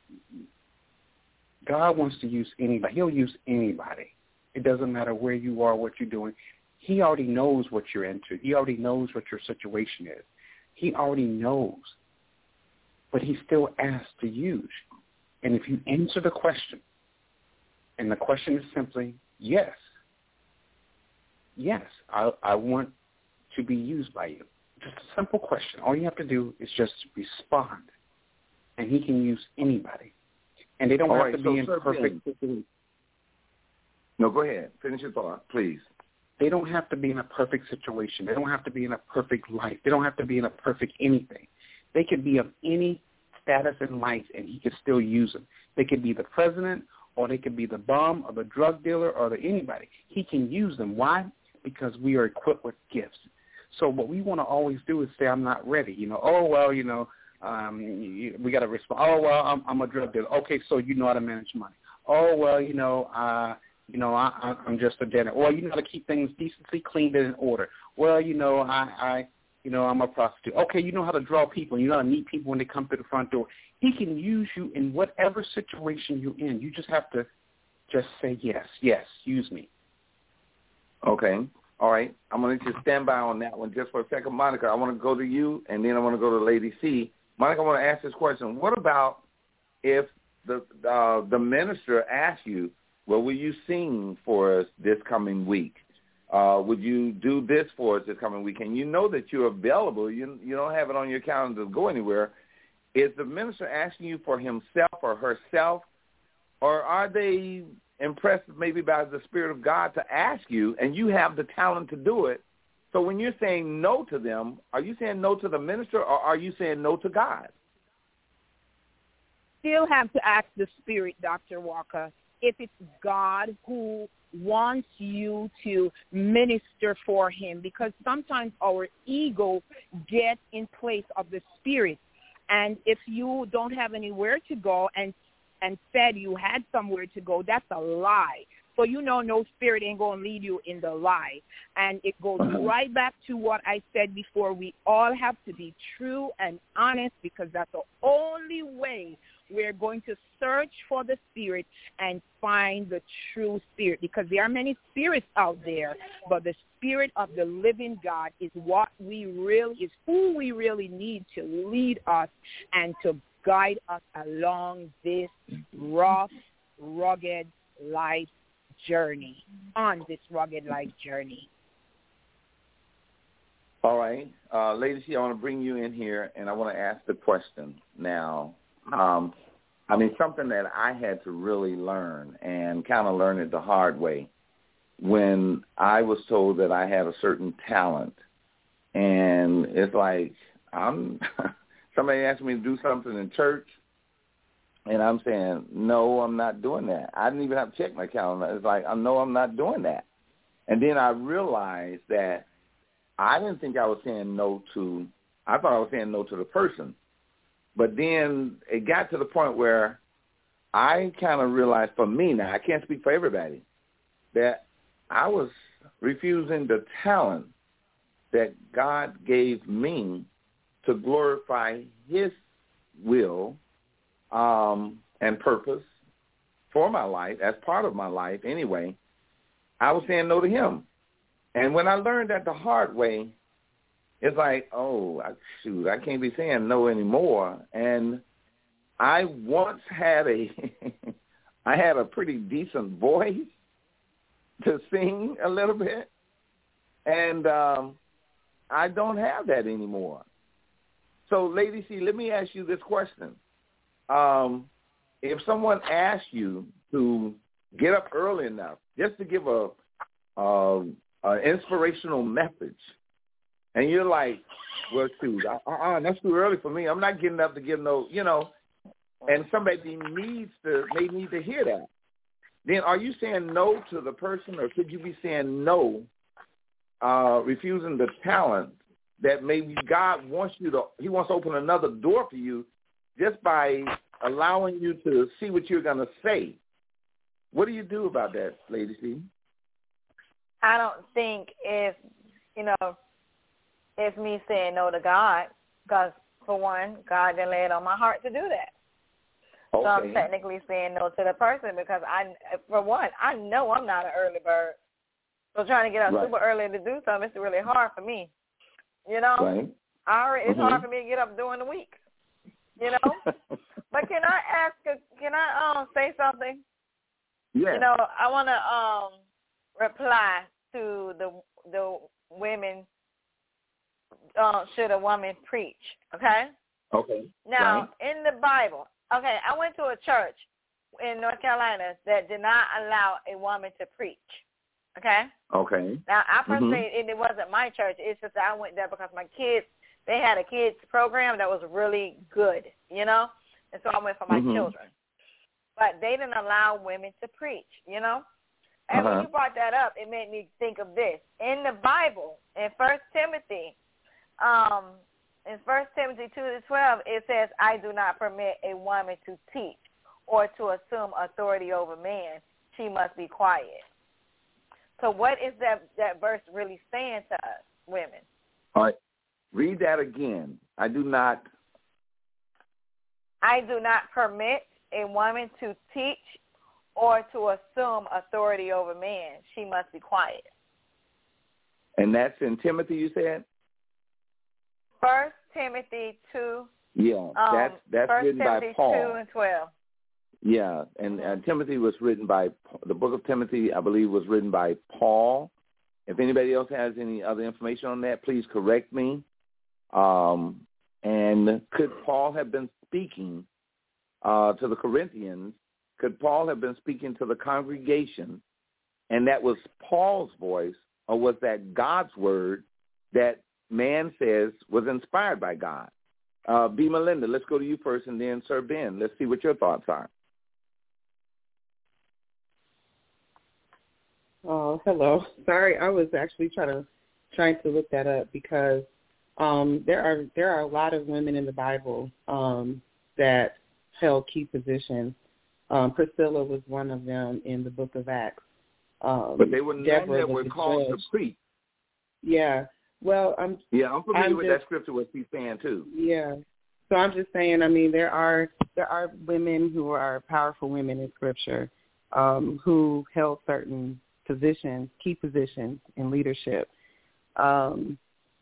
God wants to use anybody. He'll use anybody. It doesn't matter where you are, what you're doing. He already knows what you're into. He already knows what your situation is. He already knows. But he still asks to use. And if you answer the question, and the question is simply, yes, I want to be used by you, just a simple question. All you have to do is just respond, and he can use anybody. And they don't have to be in perfect situation. No, go ahead. Finish your thought, please. They don't have to be in a perfect situation. They don't have to be in a perfect life. They don't have to be in a perfect anything. They could be of any status in life, and he could still use them. They could be the president, or they could be the bum, or the drug dealer, or anybody. He can use them. Why? Because we are equipped with gifts. So what we want to always do is say, I'm not ready. We got to respond. Oh, well, I'm a drug dealer. Okay, so you know how to manage money. Oh, well, I'm just a debtor. Well, you know how to keep things decently cleaned and in order. Well, I'm a prostitute. Okay, you know how to draw people. You know how to meet people when they come to the front door. He can use you in whatever situation you're in. You just have to just say yes, use me. Okay. All right. I'm going to let you stand by on that one just for a second. Monica, I want to go to you, and then I want to go to Lady C. Monica, I want to ask this question. What about if the minister asks you, well, will you sing for us this coming week? Would you do this for us this coming week? And you know that you're available. You don't have it on your calendar to go anywhere. Is the minister asking you for himself or herself, or are they impressed maybe by the Spirit of God to ask you, and you have the talent to do it? So when you're saying no to them, are you saying no to the minister, or are you saying no to God? Still have to ask the Spirit, Dr. Walker, if it's God who wants you to minister for him, because sometimes our ego gets in place of the Spirit. And if you don't have anywhere to go and said you had somewhere to go, that's a lie. So no spirit ain't going to lead you in the lie. And it goes right back to what I said before. We all have to be true and honest, because that's the only way we're going to search for the Spirit and find the true Spirit, because there are many spirits out there, but the Spirit of the living God is who we really need to lead us and to guide us along this rough, rugged life journey, All right. Lady C, I want to bring you in here, and I want to ask the question now. Something that I had to really learn, and kind of learn it the hard way, when I was told that I had a certain talent. And it's like somebody asked me to do something in church, and I'm saying, no, I'm not doing that. I didn't even have to check my calendar. It's like, no, I'm not doing that. And then I realized that I didn't think I was saying no to, I thought I was saying no to the person. But then it got to the point where I kind of realized, for me now, I can't speak for everybody, that I was refusing the talent that God gave me to glorify his will and purpose for my life, as part of my life anyway. I was saying no to him. And when I learned that the hard way, it's like, I can't be saying no anymore. And I once had I had a pretty decent voice to sing a little bit, and I don't have that anymore. So, Lady C, let me ask you this question. If someone asks you to get up early enough just to give a inspirational message, and you're like, well, shoot, that's too early for me. I'm not getting up to give no, and somebody may need to hear that. Then are you saying no to the person, or could you be saying no, refusing the talent that maybe God wants he wants to open another door for you just by allowing you to see what you're going to say? What do you do about that, Lady C? I don't think it's me saying no to God, because, for one, God didn't lay it on my heart to do that. Okay. So I'm technically saying no to the person, because for one, I know I'm not an early bird. So trying to get up super early to do something, it's really hard for me. Right. It's hard for me to get up during the week. But can I say something? Yeah. I want to reply to the women should a woman preach? Okay. Okay. Now, in the Bible, okay, I went to a church in North Carolina that did not allow a woman to preach. Okay. Okay. Now, I personally, it wasn't my church. It's just that I went there because my kids, they had a kids program that was really good, you know, and so I went for my children. But they didn't allow women to preach, you know. And when you brought that up, it made me think of this. In the Bible, in 1 Timothy, in 1 Timothy 2:12, it says, I do not permit a woman to teach or to assume authority over man. She must be quiet. So what is that verse really saying to us, women? All right. Read that again. I do not permit a woman to teach or to assume authority over man. She must be quiet. And that's in Timothy, you said? 1 Timothy 2. Yeah, that's written by Paul. 1 Timothy 2:12. Yeah, and Timothy was written by, the book of Timothy, I believe, was written by Paul. If anybody else has any other information on that, please correct me. And could Paul have been speaking to the Corinthians? Could Paul have been speaking to the congregation, and that was Paul's voice, or was that God's word that man says was inspired by God? B. Melinda, let's go to you first, and then Sir Ben. Let's see what your thoughts are. Oh, hello. Sorry, I was actually trying to look that up because there are a lot of women in the Bible that held key positions. Priscilla was one of them in the book of Acts. But they were none that were called to preach. Yeah. Well, I'm familiar with that scripture, what she's saying too. Yeah. So I'm just saying, I mean, there are women who are powerful women in Scripture who held certain positions, key positions in leadership. I'm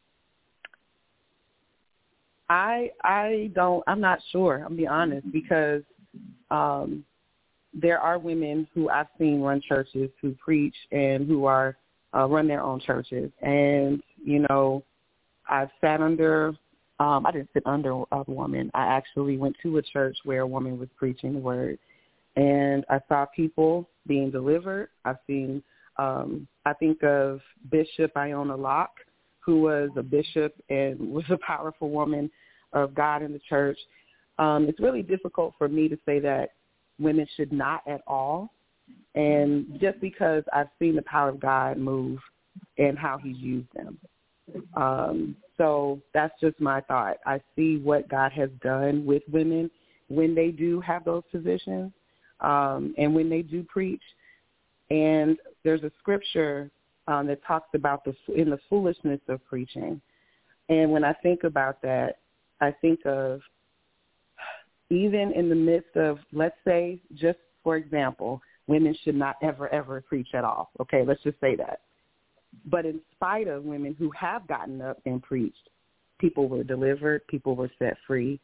not sure, I'll be honest, because there are women who I've seen run churches, who preach and who are run their own churches. And, you know, I've sat under, I didn't sit under a woman. I actually went to a church where a woman was preaching the word. And I saw people being delivered. I've seen, I think of Bishop Iona Locke, who was a bishop and was a powerful woman of God in the church. It's really difficult for me to say that women should not at all. And just because I've seen the power of God move and how he's used them. So that's just my thought. I see what God has done with women when they do have those positions and when they do preach. And there's a scripture that talks about in the foolishness of preaching. And when I think about that, I think of even in the midst of, let's say, just for example, women should not ever preach at all. Okay, let's just say that. But in spite of women who have gotten up and preached, people were delivered, people were set free.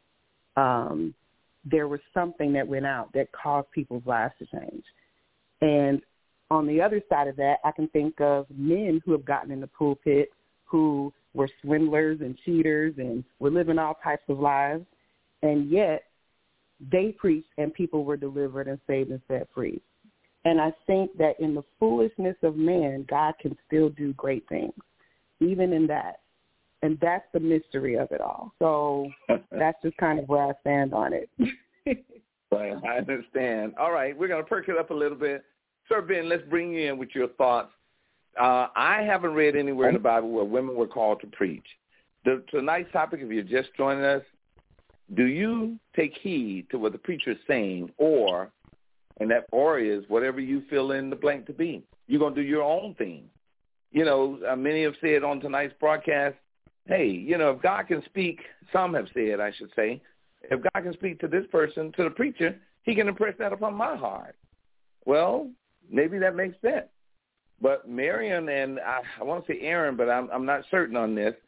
There was something that went out that caused people's lives to change. And on the other side of that, I can think of men who have gotten in the pulpit who were swindlers and cheaters and were living all types of lives, and yet they preached and people were delivered and saved and set free. And I think that in the foolishness of man, God can still do great things, even in that. And that's the mystery of it all. So that's just kind of where I stand on it. Right, I understand. All right, we're going to perk it up a little bit. Sir Ben, let's bring you in with your thoughts. I haven't read anywhere in the Bible where women were called to preach. Tonight's topic, if you're just joining us, do you take heed to what the preacher is saying, and that or is whatever you fill in the blank to be? You're going to do your own thing. You know, many have said on tonight's broadcast, hey, you know, if God can speak, some have said, I should say, if God can speak to this person, to the preacher, he can impress that upon my heart. Well, maybe that makes sense. But Miriam and I want to say Aaron, but I'm not certain on this,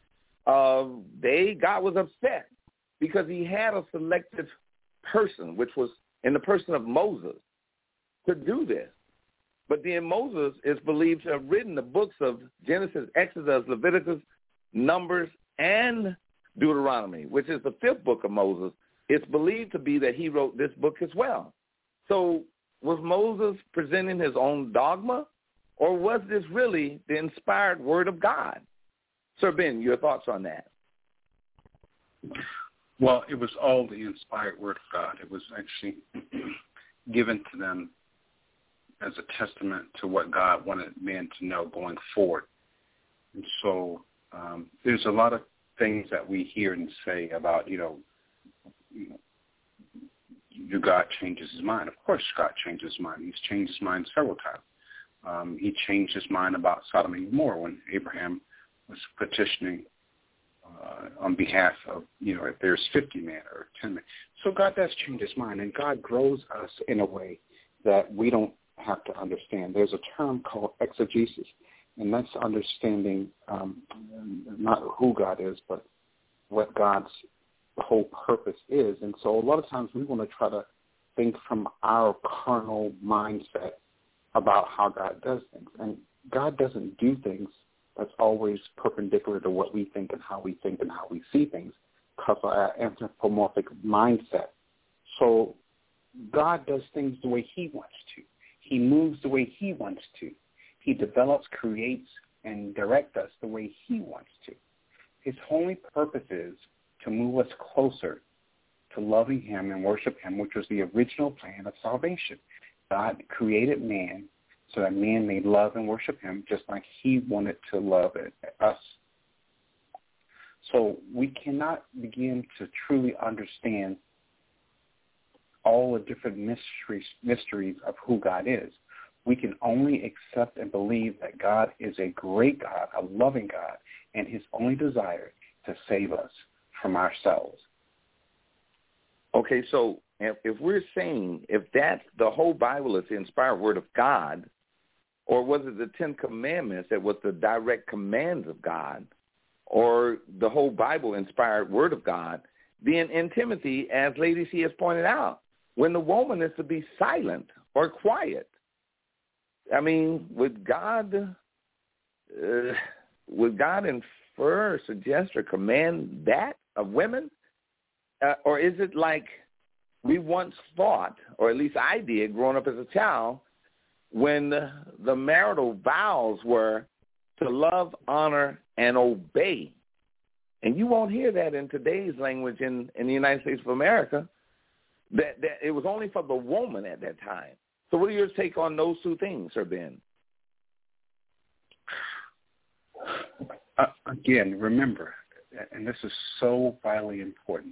God was upset because he had a selected person, which was in the person of Moses, to do this. But then Moses is believed to have written the books of Genesis, Exodus, Leviticus, Numbers, and Deuteronomy, which is the 5th book of Moses, it's believed to be that he wrote this book as well. So was Moses presenting his own dogma, or was this really the inspired word of God? Sir Ben, your thoughts on that? Well, it was all the inspired word of God. It was actually given to them as a testament to what God wanted men to know going forward. And so there's a lot of things that we hear and say about, God changes his mind. Of course God changes his mind. He's changed his mind several times. He changed his mind about Sodom and Gomorrah when Abraham was petitioning on behalf of, if there's 50 men or 10 men. So God does change his mind, and God grows us in a way that we don't have to understand. There's a term called exegesis, and that's understanding not who God is, but what God's whole purpose is. And so a lot of times we want to try to think from our carnal mindset about how God does things. And God doesn't do things that's always perpendicular to what we think and how we see things because of our anthropomorphic mindset. So God does things the way he wants to. He moves the way he wants to. He develops, creates, and directs us the way he wants to. His only purpose is to move us closer to loving him and worship him, which was the original plan of salvation. God created man so that man may love and worship him just like he wanted to love us. So we cannot begin to truly understand all the different mysteries of who God is. We can only accept and believe that God is a great God, a loving God, and his only desire to save us from ourselves. Okay, so if we're saying, if that's the whole Bible is the inspired word of God, or was it the 10 Commandments that was the direct commands of God, or the whole Bible inspired word of God, then in Timothy, as Lady C has pointed out, when the woman is to be silent or quiet, I mean, would God infer, suggest, or command that of women? Or is it like we once thought, or at least I did growing up as a child, when the marital vows were to love, honor, and obey? And you won't hear that in today's language in the United States of America, that it was only for the woman at that time. So what are your take on those two things, Sir Ben? Again, remember, and this is so vitally important,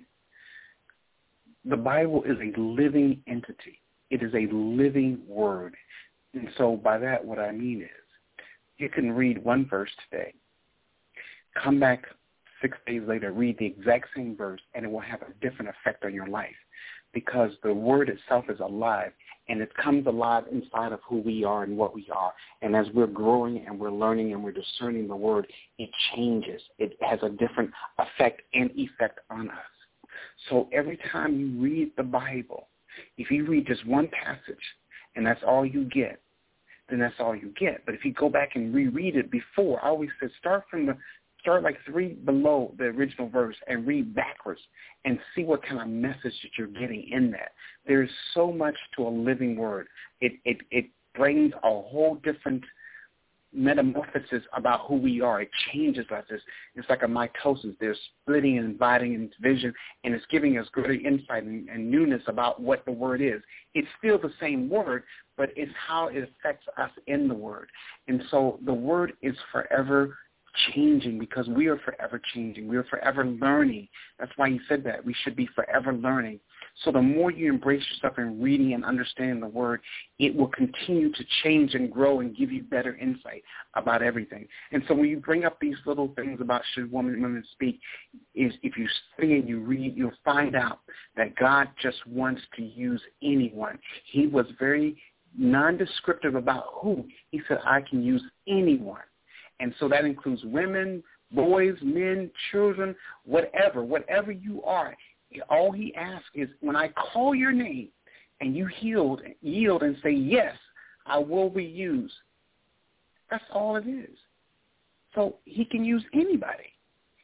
the Bible is a living entity. It is a living word. And so by that, what I mean is you can read one verse today, come back 6 days later, read the exact same verse, and it will have a different effect on your life because the word itself is alive, and it comes alive inside of who we are and what we are. And as we're growing and we're learning and we're discerning the word, it changes. It has a different effect on us. So every time you read the Bible, if you read just one passage and that's all you get, then that's all you get. But if you go back and reread it before, I always said start like 3 below the original verse and read backwards and see what kind of message that you're getting in that. There is so much to a living word. It brings a whole different metamorphosis about who we are. It changes us. It's like a mitosis. There's splitting and dividing and division, and it's giving us greater insight and newness about what the word is. It's still the same word, but it's how it affects us in the word. And so the word is forever changing because we are forever changing. We are forever learning. That's why he said that. We should be forever learning. So the more you embrace yourself in reading and understanding the word, it will continue to change and grow and give you better insight about everything. And so when you bring up these little things about should women speak, is if you study and you read, you'll find out that God just wants to use anyone. He was very non-descriptive about who. He said, I can use anyone. And so that includes women, boys, men, children, whatever you are. All he asks is when I call your name and you yield and say, yes, I will be used. That's all it is. So he can use anybody.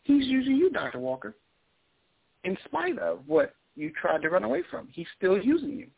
He's using you, Dr. Walker. In spite of what you tried to run away from, he's still using you.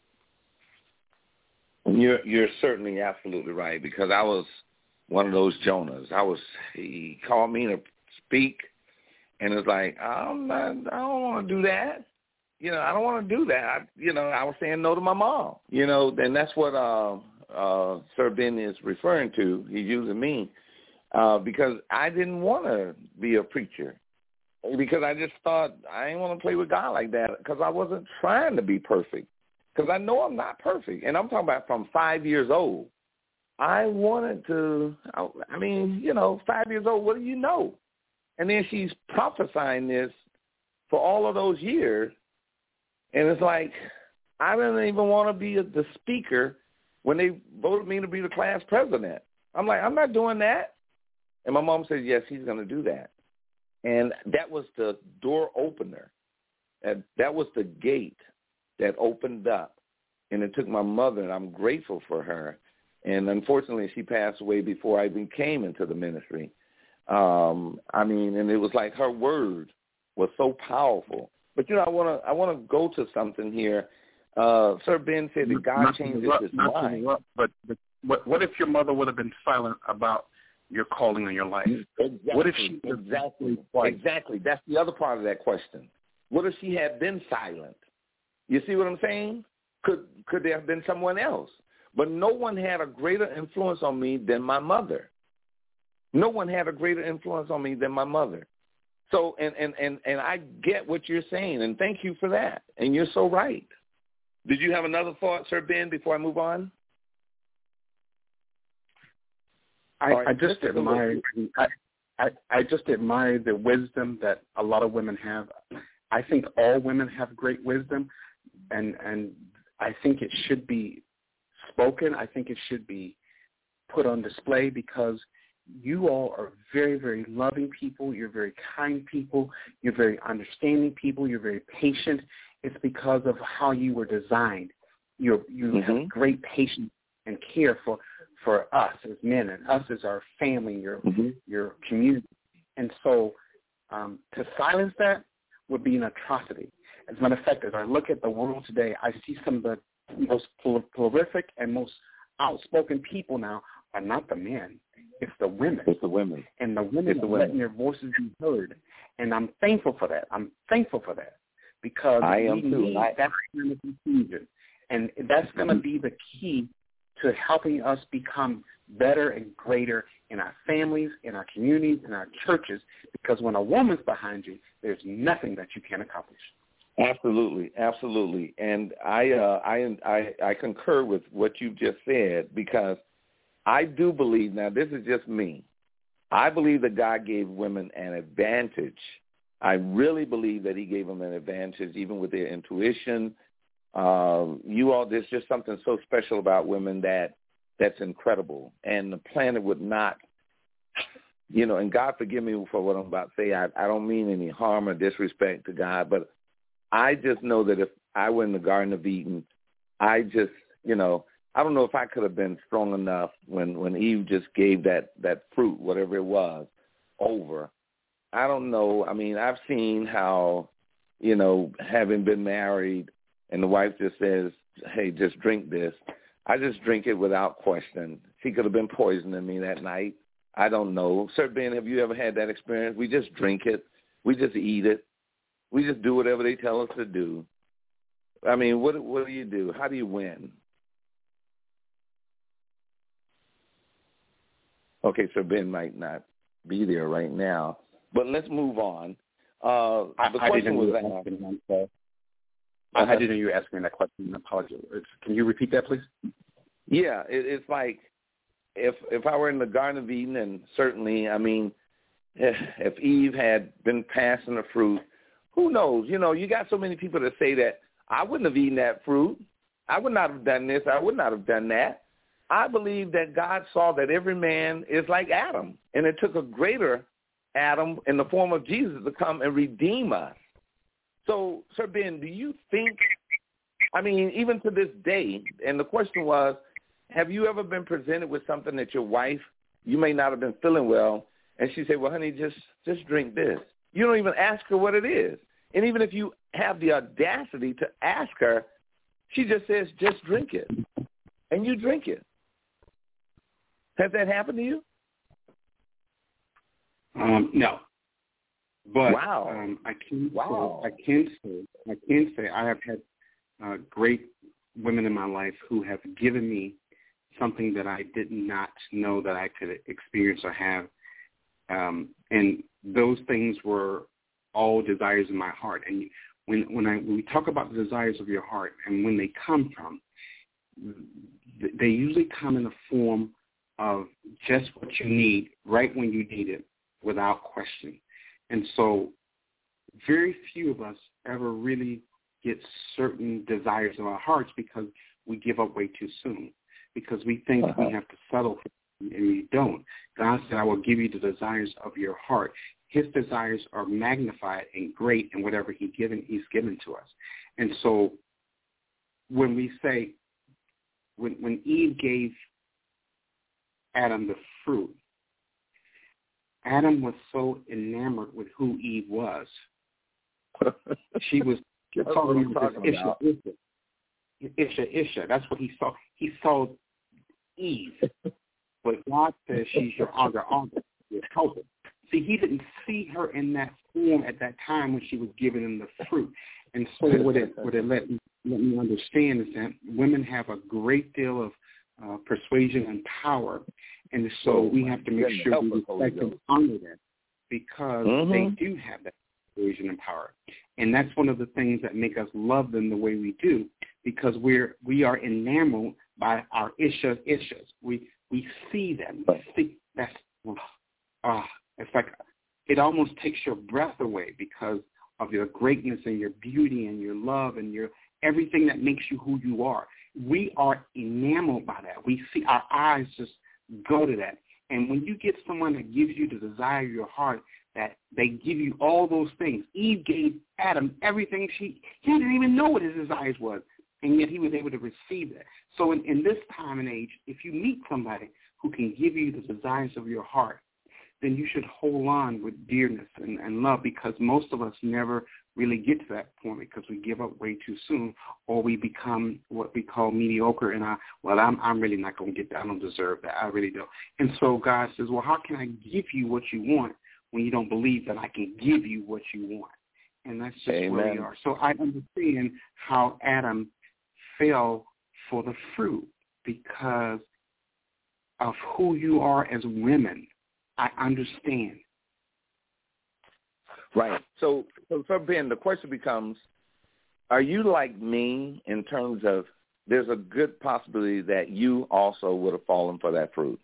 You're certainly absolutely right, because I was one of those Jonahs. He called me to speak, and it was like, I don't want to do that. I don't want to do that. I was saying no to my mom. And that's what Sir Ben is referring to. He's using me because I didn't want to be a preacher, because I just thought I didn't want to play with God like that, because I wasn't trying to be perfect, because I know I'm not perfect. And I'm talking about from 5 years old. I wanted to, 5 years old, what do you know? And then she's prophesying this for all of those years. And it's like, I didn't even want to be the speaker when they voted me to be the class president. I'm like, I'm not doing that. And my mom said, yes, he's going to do that. And that was the door opener. That was the gate that opened up. And it took my mother, and I'm grateful for her. And unfortunately, she passed away before I even came into the ministry. And it was like her word was so powerful. But, I want to go to something here. Sir Ben said that God changes his mind. But what if your mother would have been silent about your calling on your life? Exactly. What if she Exactly. That's the other part of that question. What if she had been silent? You see what I'm saying? Could there have been someone else? But no one had a greater influence on me than my mother. No one had a greater influence on me than my mother. So, and I get what you're saying, and thank you for that. And you're so right. Did you have another thought, Sir Ben, before I move on? I just admire the wisdom that a lot of women have. I think all women have great wisdom, and I think it should be spoken. I think it should be put on display, because you all are very, very loving people. You're very kind people. You're very understanding people. You're very patient. It's because of how you were designed. You have great patience and care for us as men, and us as our family, your community. And so to silence that would be an atrocity. As a matter of fact, as I look at the world today, I see some of the most prolific and most outspoken people now are not the men. It's the women. It's the women. And the women are letting their voices be heard. And I'm thankful for that. Because we need that kind of confusion. And that's going to be the key to helping us become better and greater in our families, in our communities, in our churches. Because when a woman's behind you, there's nothing that you can't accomplish. Absolutely, absolutely. And I concur with what you just said, because I do believe, now this is just me, I believe that God gave women an advantage. I really believe that he gave them an advantage, even with their intuition. There's just something so special about women that's incredible. And the planet would not, and God forgive me for what I'm about to say. I don't mean any harm or disrespect to God, but I just know that if I were in the Garden of Eden, I just, I don't know if I could have been strong enough when Eve just gave that fruit, whatever it was, over. I don't know. I mean, I've seen how, having been married and the wife just says, hey, just drink this. I just drink it without question. She could have been poisoning me that night. I don't know. Sir Ben, have you ever had that experience? We just drink it. We just eat it. We just do whatever they tell us to do. I mean, what do you do? How do you win? Okay, so Ben might not be there right now, but let's move on. The question was asked. I didn't know you were asking that question. Apologies. Can you repeat that, please? Yeah, it's like if I were in the Garden of Eden, and certainly, I mean, if Eve had been passing the fruit, who knows? You got so many people that say that I wouldn't have eaten that fruit. I would not have done this. I would not have done that. I believe that God saw that every man is like Adam, and it took a greater Adam in the form of Jesus to come and redeem us. So, Sir Ben, do you think, I mean, even to this day, and the question was, have you ever been presented with something that your wife, you may not have been feeling well, and she said, well, honey, just drink this. You don't even ask her what it is. And even if you have the audacity to ask her, she just says, just drink it. And you drink it. Has that happened to you? No. But wow. I can say I have had great women in my life who have given me something that I did not know that I could experience or have. And those things were all desires in my heart. And when we talk about the desires of your heart and when they come from, they usually come in the form of just what you need right when you need it without question. And so very few of us ever really get certain desires of our hearts because we give up way too soon, because we think we have to settle for them, and we don't. God said, I will give you the desires of your heart. His desires are magnified and great in whatever he's given to us. And so when we say, when Eve gave Adam the fruit, Adam was so enamored with who Eve was. She was calling her Isha. That's what he saw. He saw Eve. But God says she's your auger, your helper. See, he didn't see her in that form at that time when she was giving him the fruit. And so what it let me understand is that women have a great deal of persuasion and power. And so we have to make sure we respect and honor them because they do have that persuasion and power. And that's one of the things that make us love them the way we do, because we are enamored by our ishas. We see them. We see that's it's like it almost takes your breath away because of your greatness and your beauty and your love and your everything that makes you who you are. We are enamored by that. We see our eyes just go to that. And when you get someone that gives you the desire of your heart, that they give you all those things. Eve gave Adam everything. He didn't even know what his desires was, and yet he was able to receive that. So in this time and age, if you meet somebody who can give you the desires of your heart, then you should hold on with dearness and love, because most of us never really get to that point because we give up way too soon, or we become what we call mediocre. And I'm really not going to get that. I don't deserve that. I really don't. And so God says, well, how can I give you what you want when you don't believe that I can give you what you want? And that's just where we are. So I understand how Adam fell for the fruit because of who you are as women. I understand. Right. So Ben, the question becomes, are you like me in terms of there's a good possibility that you also would have fallen for that fruit?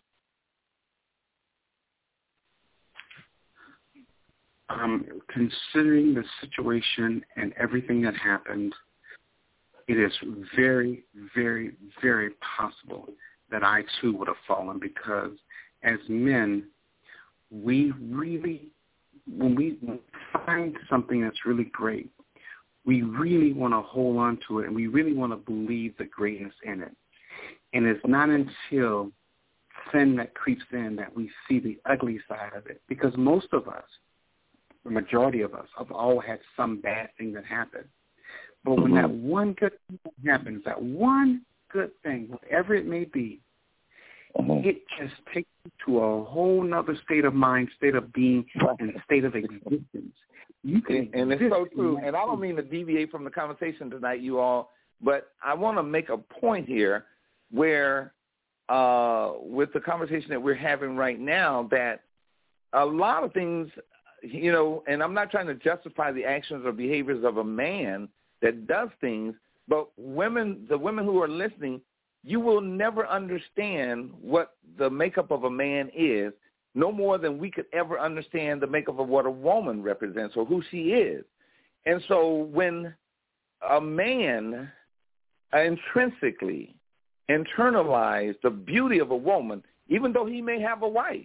Considering the situation and everything that happened, it is very, very, very possible that I too would have fallen, because as men, we really, when we find something that's really great, we really want to hold on to it, and we really want to believe the greatness in it. And it's not until sin that creeps in that we see the ugly side of it, because most of us, the majority of us, have all had some bad thing that happened. But when that one good thing happens, that one good thing, whatever it may be, it just takes you to a whole nother state of mind, state of being, and state of existence. And it's so true. And I don't mean to deviate from the conversation tonight, you all, but I want to make a point here where with the conversation that we're having right now, that a lot of things, and I'm not trying to justify the actions or behaviors of a man that does things, but the women who are listening, you will never understand what the makeup of a man is, no more than we could ever understand the makeup of what a woman represents or who she is. And so when a man intrinsically internalizes the beauty of a woman, even though he may have a wife,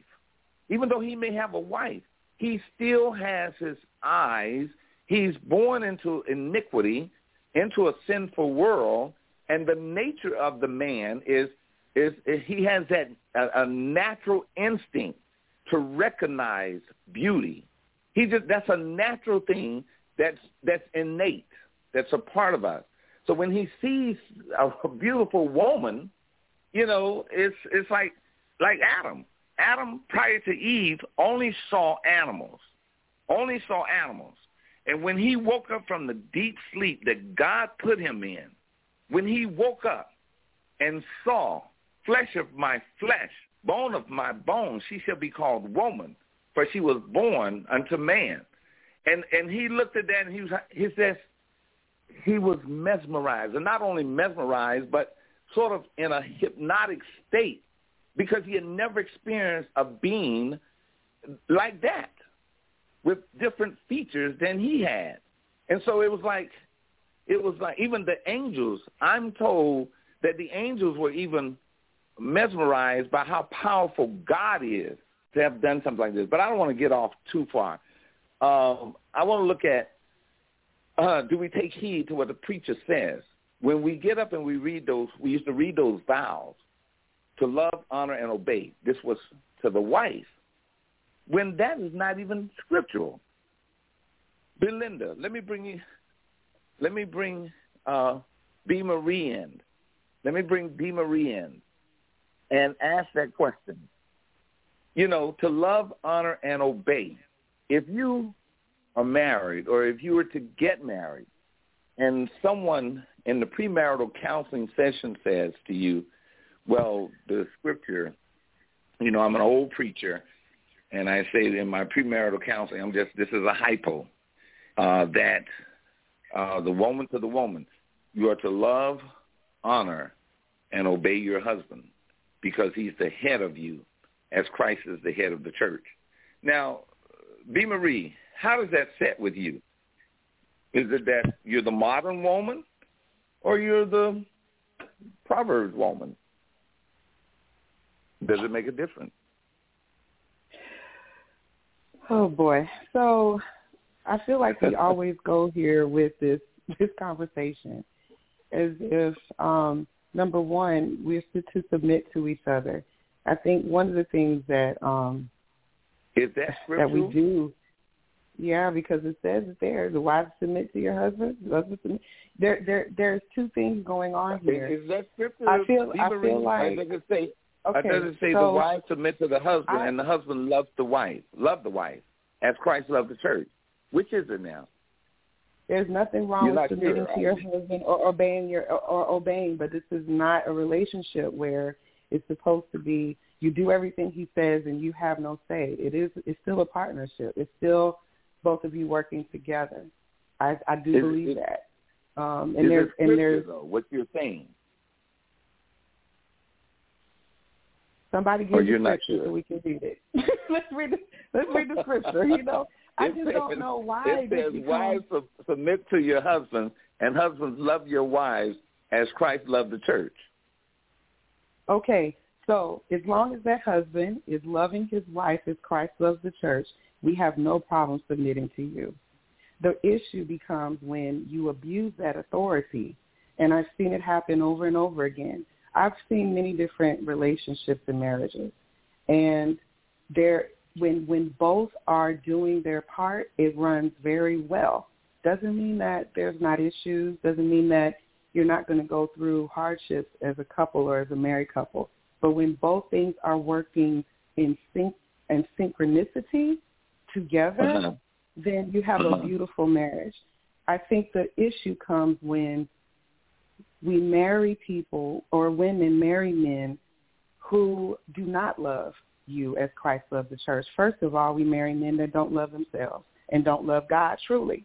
he still has his eyes. He's born into iniquity, into a sinful world, and the nature of the man is he has that a natural instinct to recognize beauty. That's a natural thing that's innate. That's a part of us. So when he sees a beautiful woman, it's like Adam. Adam, prior to Eve, only saw animals. And when he woke up from the deep sleep that God put him in, when he woke up and saw flesh of my flesh, bone of my bones, she shall be called woman, for she was born unto man. And he looked at that and he was mesmerized. And not only mesmerized, but sort of in a hypnotic state, because he had never experienced a being like that with different features than he had. And so it was like even the angels, I'm told that the angels were even mesmerized by how powerful God is to have done something like this. But I don't want to get off too far. I want to look at, do we take heed to what the preacher says? When we get up and we used to read those vows to love, honor, and obey. This was to the wife, when that is not even scriptural. Belinda, let me bring B. Marie in. Let me bring B. Marie in and ask that question. To love, honor, and obey. If you are married, or if you were to get married, and someone in the premarital counseling session says to you, well, the scripture, I'm an old preacher, and I say in my premarital counseling, this is a hypo, that the woman to the woman, you are to love, honor, and obey your husband, because he's the head of you, as Christ is the head of the church. Now, B. Marie, how does that set with you? Is it that you're the modern woman, or you're the Proverbs woman? Does it make a difference? Oh, boy. So I feel like we always go here with this conversation as if, number one, we're to submit to each other. I think one of the things that is that scriptural? that we do, yeah, because it says it there, the wives submit to your husband. There's two things going on here. Is that scriptural? I feel like does it say the wife submit to the husband and the husband loves the wife, as Christ loved the church? Which is it now? There's nothing wrong with submitting to your husband or obeying, but this is not a relationship where it's supposed to be you do everything he says and you have no say. It's still a partnership. It's still both of you working together. I do believe that. And there's what you're saying. Somebody give the scripture so we can read it. Let's read the scripture. I just don't know why. It says, wives submit to your husbands, and husbands love your wives as Christ loved the church. Okay, so as long as that husband is loving his wife as Christ loves the church, we have no problem submitting to you. The issue becomes when you abuse that authority, and I've seen it happen over and over again. I've seen many different relationships and marriages, and when both are doing their part, it runs very well. Doesn't mean that there's not issues. Doesn't mean that you're not going to go through hardships as a couple or as a married couple. But when both things are working in sync and synchronicity together, then you have a beautiful marriage. I think the issue comes when we marry people, or women marry men who do not love you as Christ loved the church. First of all, we marry men that don't love themselves and don't love God truly.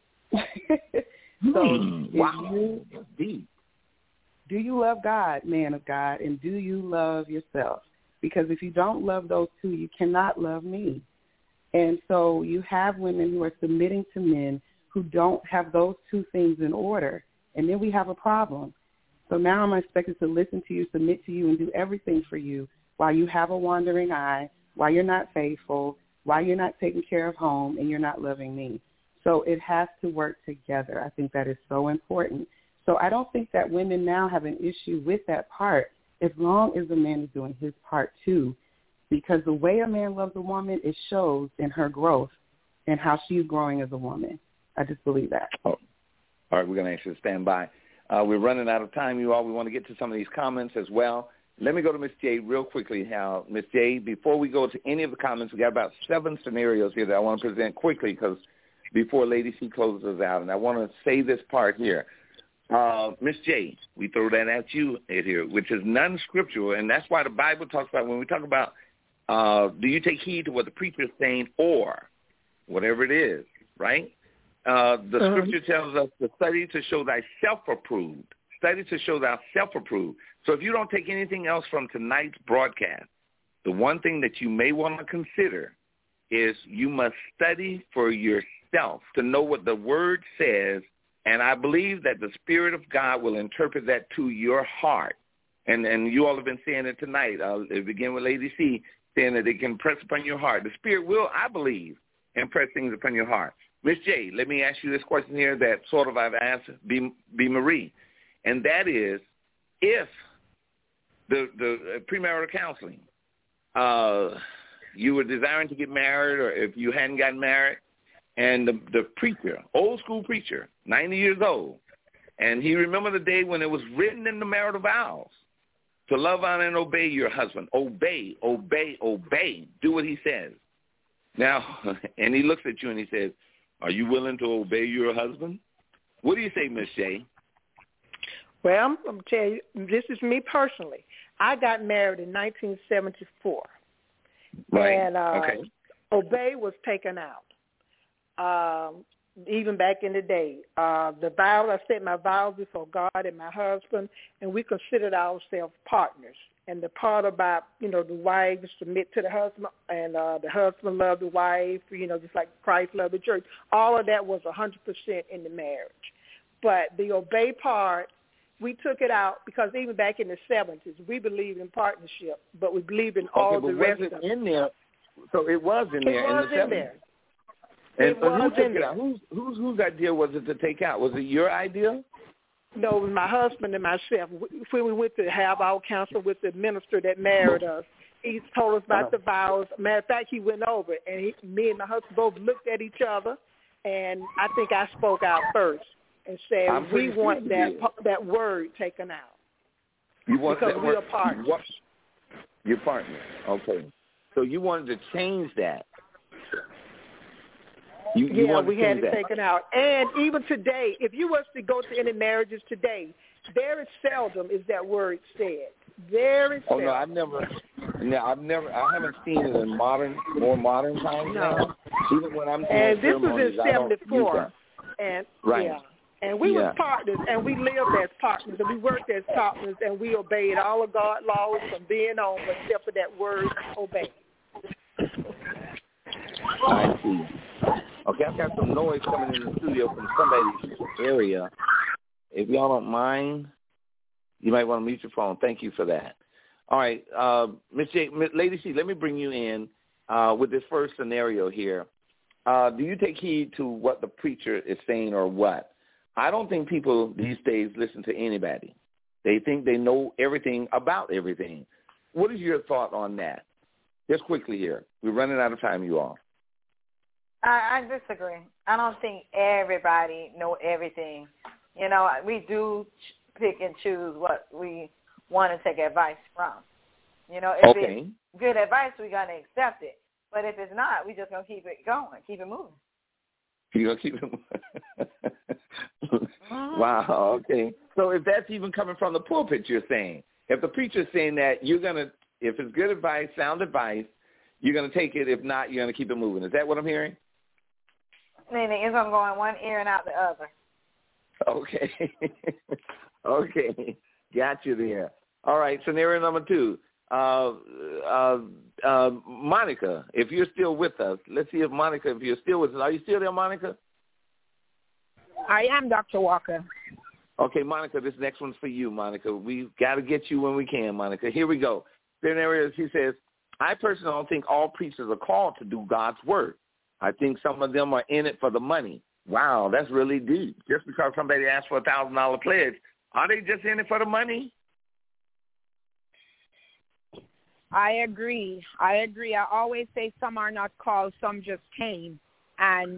Wow. Do you love God, man of God, and do you love yourself? Because if you don't love those two, you cannot love me. And so you have women who are submitting to men who don't have those two things in order, and then we have a problem. So now I'm expected to listen to you, submit to you, and do everything for you while you have a wandering eye, while you're not faithful, while you're not taking care of home, and you're not loving me. So it has to work together. I think that is so important. So I don't think that women now have an issue with that part as long as the man is doing his part too, because the way a man loves a woman, it shows in her growth. and how she's growing as a woman. I just believe that. Oh. All right, we're going to ask you to stand by. We're running out of time, you all. We want to get to some of these comments as well. Let me go to Ms. J real quickly, Hal. Ms. J, before we go to any of the comments, we got about 7 scenarios here that I want to present quickly because before Lady C closes us out, and I want to say this part here. Ms. J, we throw that at you here, which is non-scriptural, and that's why the Bible talks about, when we talk about do you take heed to what the preacher is saying or whatever it is, right? The scripture tells us to study to show thyself approved. Study to show thyself approved. So if you don't take anything else from tonight's broadcast, the one thing that you may want to consider is you must study for yourself to know what the word says, and I believe that the Spirit of God will interpret that to your heart. And you all have been saying it tonight. It began with Lady C saying that it can press upon your heart. The Spirit will, I believe, impress things upon your heart. Ms. J, let me ask you this question here that sort of I've asked B. Marie, and that is, if the premarital counseling, you were desiring to get married, or if you hadn't gotten married, and the preacher, old school preacher, 90 years old, and he remembered the day when it was written in the marital vows to love, honor, and obey your husband. Obey, obey, obey. Do what he says. Now, and he looks at you and he says, are you willing to obey your husband? What do you say, Miss J? Well, I'm going to tell you, this is me personally. I got married in 1974. Right. And okay. obey was taken out. Even back in the day, the vows, I said my vows before God and my husband, and we considered ourselves partners. And the part about, the wife submit to the husband, and the husband love the wife, just like Christ loved the church, all of that was 100% in the marriage. But the obey part, we took it out because even back in the 70s, we believed in partnership, but we believed in all the rest of it. In there? So it was in there in the 70s. There. And who took it out? Whose idea was it to take out? Was it your idea? No, it was my husband and myself. When we went to have our counsel with the minister that married us, he told us about the vows. Matter of fact, he went over it, and me and my husband both looked at each other, and I think I spoke out first and said, we want that word taken out. You want because that we are partners. You're partners. Okay. So you wanted to change that. We had it taken out. And even today, if you was to go to any marriages today, very seldom is that word said. Very seldom. Oh no, I haven't seen it in more modern times now. Even when I'm doing and this was in 74. And right. Yeah. And we were partners, and we lived as partners, and we worked as partners, and we obeyed all of God's laws from being on, except for that word, obey. I see. Okay, I've got some noise coming in the studio from somebody's area. If y'all don't mind, you might want to mute your phone. Thank you for that. All right, Ms. J, Lady C, let me bring you in with this first scenario here. Do you take heed to what the preacher is saying or what? I don't think people these days listen to anybody. They think they know everything about everything. What is your thought on that? Just quickly here. We're running out of time, you all. I disagree. I don't think everybody know everything. We do pick and choose what we want to take advice from. If it's good advice, we're going to accept it. But if it's not, we're just going to keep it going, keep it moving. You're going to keep it moving? Wow, okay. So if that's even coming from the pulpit, you're saying, if the preacher's saying that you're going to, if it's good advice, sound advice, you're going to take it. If not, you're going to keep it moving. Is that what I'm hearing? Meaning it's going to go in one ear and out the other. Okay. Okay. Got you there. All right. Scenario number 2. Monica, if you're still with us, let's see if Monica, if you're still with us. Are you still there, Monica? I am, Dr. Walker. Okay, Monica, this next one's for you, Monica. We've got to get you when we can, Monica. Here we go. Scenario, she says, I personally don't think all preachers are called to do God's work. I think some of them are in it for the money. Wow, that's really deep. Just because somebody asked for a $1,000 pledge, are they just in it for the money? I agree. I always say some are not called, some just came. And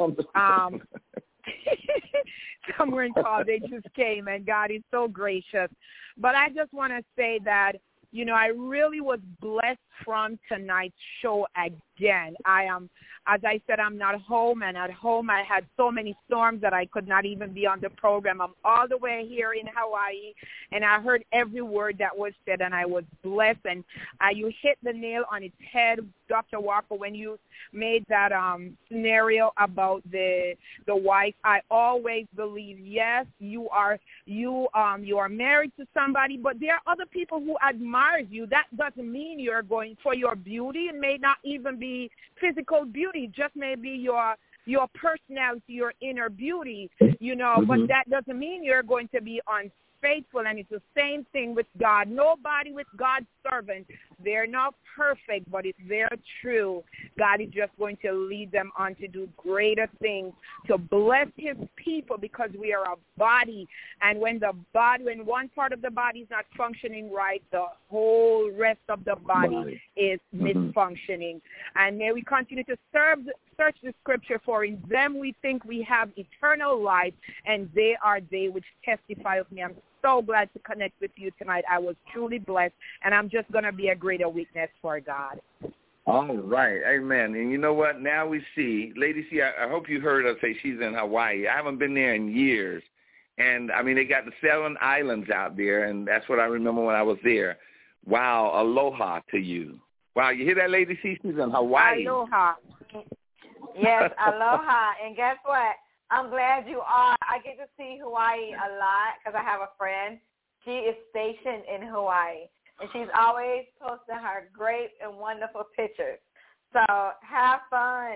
somewhere in college, they just came, and God is so gracious. But I just want to say that, you know, I really was blessed from tonight's show again. As I said, I'm not home, and at home I had so many storms that I could not even be on the program. I'm all the way here in Hawaii, and I heard every word that was said, and I was blessed. And you hit the nail on its head, Dr. Walker, when you made that scenario about the wife. I always believe, yes, you are married to somebody, but there are other people who admire you. That doesn't mean you're going for your beauty. It may not even be physical beauty, just maybe your personality, your inner beauty, you know, but that doesn't mean you're going to be unfaithful. And it's the same thing with God. Nobody with God's servants, they're not perfect, but if they're true, God is just going to lead them on to do greater things, to bless his people, because we are a body. And when one part of the body is not functioning right, the whole rest of the body is misfunctioning. And may we continue to search the scripture, for in them we think we have eternal life, and they are they which testify of me. I'm so glad to connect with you tonight. I was truly blessed, and I'm just going to be a greater witness for God. All right. Amen. And you know what? Now we see, Lady C, I hope you heard her say she's in Hawaii. I haven't been there in years. And, I mean, they got the 7 islands out there, and that's what I remember when I was there. Wow, aloha to you. Wow, you hear that, Lady C? She's in Hawaii. Aloha. Yes, aloha. And guess what? I'm glad you are. I get to see Hawaii a lot because I have a friend. She is stationed in Hawaii, and she's always posting her great and wonderful pictures. So have fun.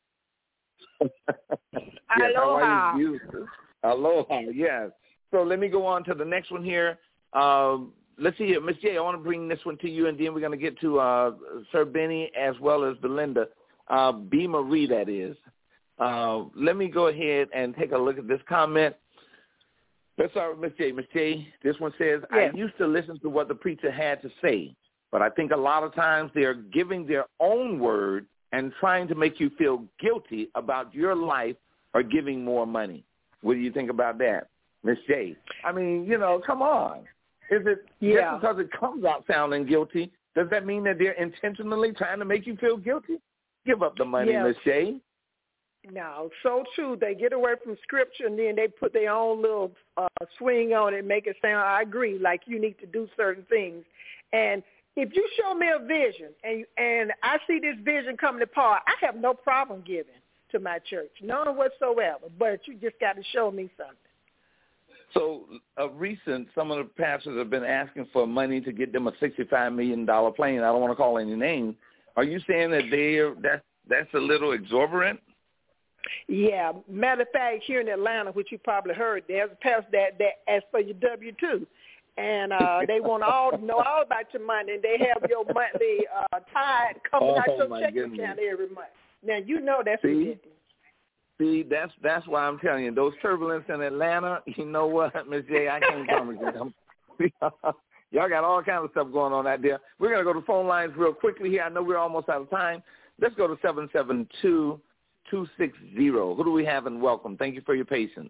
Yes, aloha. Hawaii is beautiful. Aloha, yes. So let me go on to the next one here. Let's see, Ms. J, I want to bring this one to you, and then we're going to get to Sir Benny as well as Belinda. B. Marie, that is. Let me go ahead and take a look at this comment. Let's start with Ms. J. Ms. J, this one says, yes. I used to listen to what the preacher had to say, but I think a lot of times they're giving their own word and trying to make you feel guilty about your life or giving more money. What do you think about that, Ms. J? I mean, you know, come on. Is it just because it comes out sounding guilty, does that mean that they're intentionally trying to make you feel guilty? Give up the money, Ms. J. No, so true. They get away from Scripture, and then they put their own little swing on it and make it sound, I agree, like you need to do certain things. And if you show me a vision and I see this vision coming to pass, I have no problem giving to my church, none whatsoever, but you just got to show me something. So some of the pastors have been asking for money to get them a $65 million plane. I don't want to call any names. Are you saying that that's a little exorbitant? Yeah. Matter of fact, here in Atlanta, which you probably heard, there's a pastor that asks for your W-2. And they want to know all about your money. And they have your monthly tithe coming out your checking account every month. Now, you know that's ridiculous. See, that's why I'm telling you, those turbulence in Atlanta, you know what, Ms. J, I can't promise you. Y'all got all kinds of stuff going on out there. We're going to go to phone lines real quickly here. I know we're almost out of time. Let's go to 772-260. Who do we have and welcome? Thank you for your patience.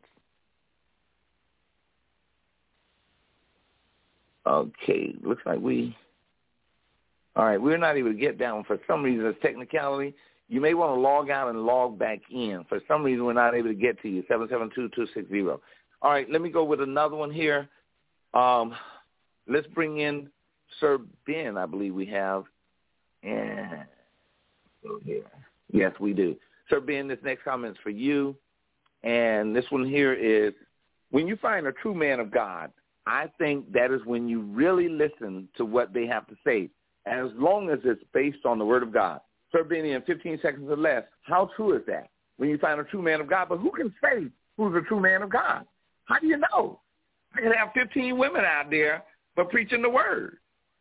Okay, looks like we're not able to get down. For some reason, it's technicality. You may want to log out and log back in. For some reason, we're not able to get to you, 772-260. All right, let me go with another one here. Let's bring in Sir Ben, I believe we have. And so here. Yes, we do. Sir Ben, this next comment is for you. And this one here is, when you find a true man of God, I think that is when you really listen to what they have to say, as long as it's based on the Word of God. Sir Benny, in 15 seconds or less, how true is that? When you find a true man of God, but who can say who's a true man of God? How do you know? I can have 15 women out there, but preaching the Word.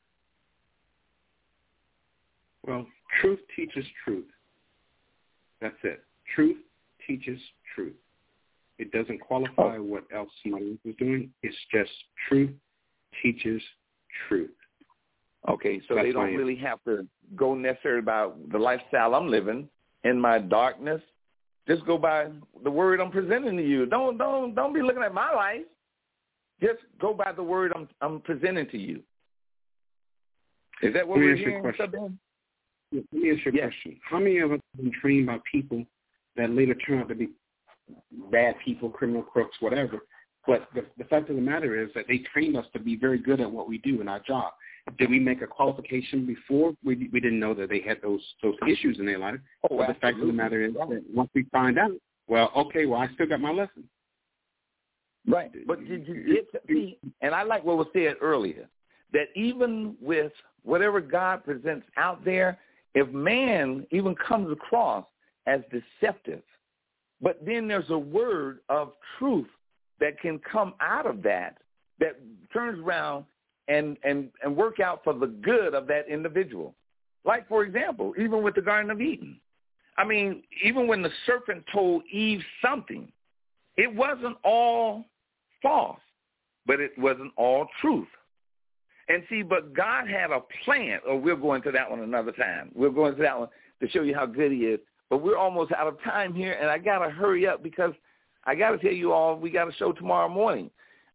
Well, truth teaches truth. That's it. Truth teaches truth. It doesn't qualify what else somebody else is doing. It's just truth teaches truth. Okay, so they don't really have to go necessarily about the lifestyle I'm living in my darkness. Just go by the word I'm presenting to you. Don't be looking at my life. Just go by the word I'm presenting to you. Is that what we're hearing? Let me ask you a question. How many of us have been trained by people that later turn out to be bad people, criminal crooks, whatever? But the fact of the matter is that they trained us to be very good at what we do in our job. Did we make a qualification before? We didn't know that they had those issues in their life. But the fact of the matter is that once we find out, I still got my lesson. Right. But did you get to see, and I like what was said earlier, that even with whatever God presents out there, if man even comes across as deceptive, but then there's a word of truth that can come out of that turns around and work out for the good of that individual. Like, for example, even with the Garden of Eden. I mean, even when the serpent told Eve something, it wasn't all false, but it wasn't all truth. And see, but God had a plan. We'll go into that one another time. We'll go into that one to show you how good he is. But we're almost out of time here, and I got to hurry up because I got to tell you all we got a show tomorrow morning.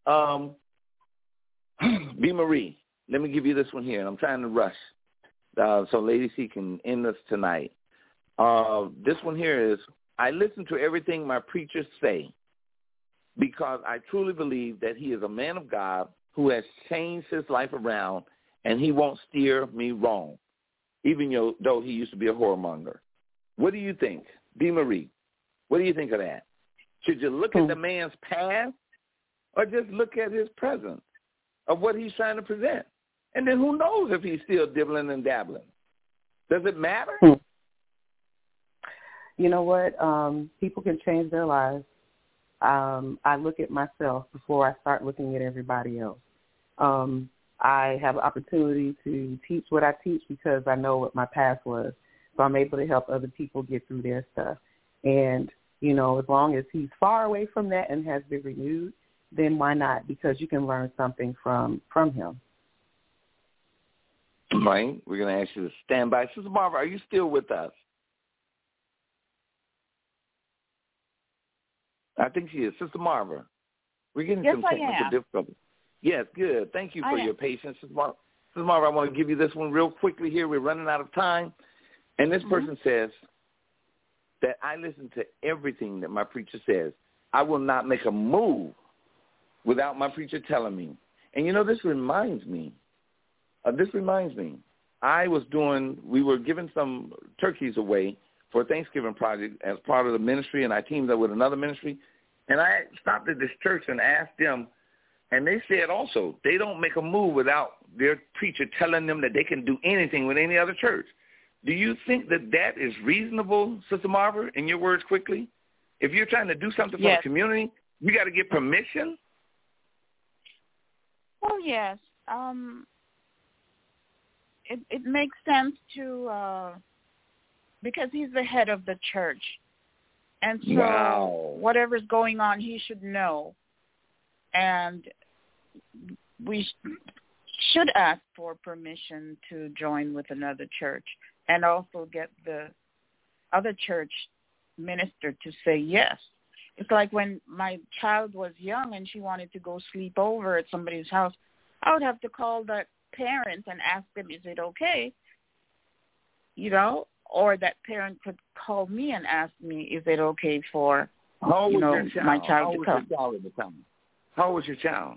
B. Marie, let me give you this one here, and I'm trying to rush so Lady C can end us tonight. This one here is, I listen to everything my preachers say because I truly believe that he is a man of God who has changed his life around, and he won't steer me wrong, even though he used to be a whoremonger. What do you think? B. Marie, what do you think of that? Should you look at the man's past or just look at his present of what he's trying to present? And then who knows if he's still dibbling and dabbling? Does it matter? You know what? People can change their lives. I look at myself before I start looking at everybody else. I have an opportunity to teach what I teach because I know what my past was. So I'm able to help other people get through their stuff. And, you know, as long as he's far away from that and has been renewed, then why not? Because you can learn something from him. Right. We're going to ask you to stand by. Sister Marva, are you still with us? I think she is. Sister Marva, we're getting some technical difficulties. Yes, good. Thank you for your patience. Sister Marva, I want to give you this one real quickly here. We're running out of time. And this person says that I listen to everything that my preacher says. I will not make a move without my preacher telling me. And, you know, this reminds me. We were giving some turkeys away for a Thanksgiving project as part of the ministry, and I teamed up with another ministry. And I stopped at this church and asked them, and they said also they don't make a move without their preacher telling them that they can do anything with any other church. Do you think that is reasonable, Sister Marva, in your words quickly? If you're trying to do something for the community, you got to get permission? Well, yes. It makes sense to because he's the head of the church. And so whatever's going on, he should know. And we should ask for permission to join with another church and also get the other church minister to say yes. It's like when my child was young and she wanted to go sleep over at somebody's house, I would have to call that parent and ask them, is it okay? You know, or that parent could call me and ask me, is it okay for, my child to come? How old was your child?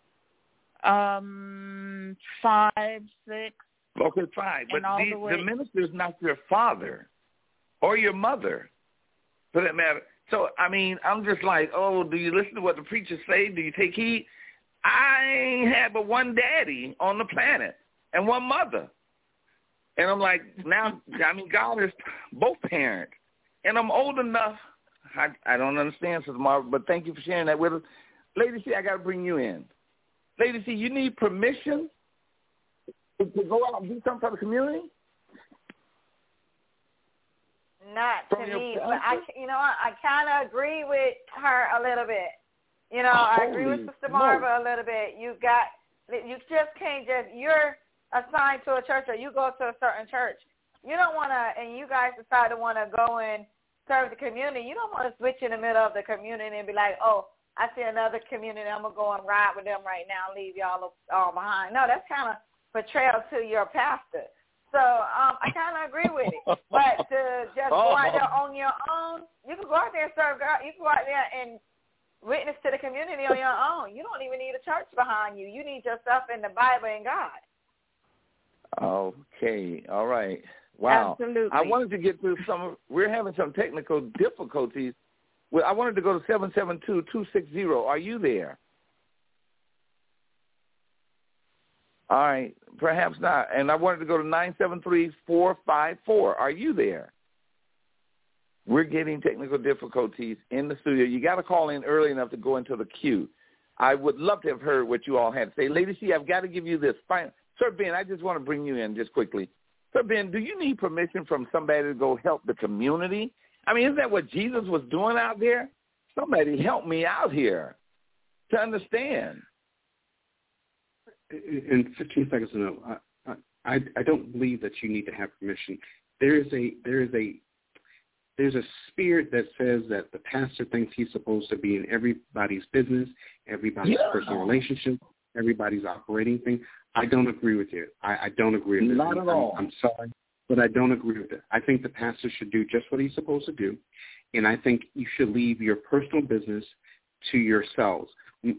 5, 6. Okay, 5. But the minister is not your father or your mother, for that matter. So, I mean, I'm just like, do you listen to what the preachers say? Do you take heed? I ain't had but one daddy on the planet and one mother. And I'm like, now, I mean, God is both parents. And I'm old enough. I don't understand, Sister Marva, but thank you for sharing that with us. Lady C, I got to bring you in. Lady C, you need permission to go out and do something for the community? Not to me, but I kind of agree with her a little bit. You know, I agree with Sister Marva a little bit. You just can't you're assigned to a church or you go to a certain church. You don't want to, and you guys decide to want to go and serve the community, you don't want to switch in the middle of the community and be like, oh, I see another community, I'm going to go and ride with them right now and leave y'all all behind. No, that's kind of betrayal to your pastor. So I kind of agree with it. But to just go out there on your own, you can go out there and serve God. You can go out there and witness to the community on your own. You don't even need a church behind you. You need yourself in the Bible and God. Okay. All right. Wow. Absolutely. I wanted to get through we're having some technical difficulties. Well, I wanted to go to 772-260. Are you there? All right, perhaps not. And I wanted to go to 973-454. Are you there? We're getting technical difficulties in the studio. You got to call in early enough to go into the queue. I would love to have heard what you all had to say. Lady C, I've got to give you this. Sir Ben, I just want to bring you in just quickly. Sir Ben, do you need permission from somebody to go help the community? I mean, isn't that what Jesus was doing out there? Somebody help me out here to understand. In 15 seconds, no. I don't believe that you need to have permission. There's a spirit that says that the pastor thinks he's supposed to be in everybody's business, everybody's personal relationship, everybody's operating thing. I don't agree with you. I don't agree with it. Not at all. I'm sorry, but I don't agree with it. I think the pastor should do just what he's supposed to do, and I think you should leave your personal business to yourselves.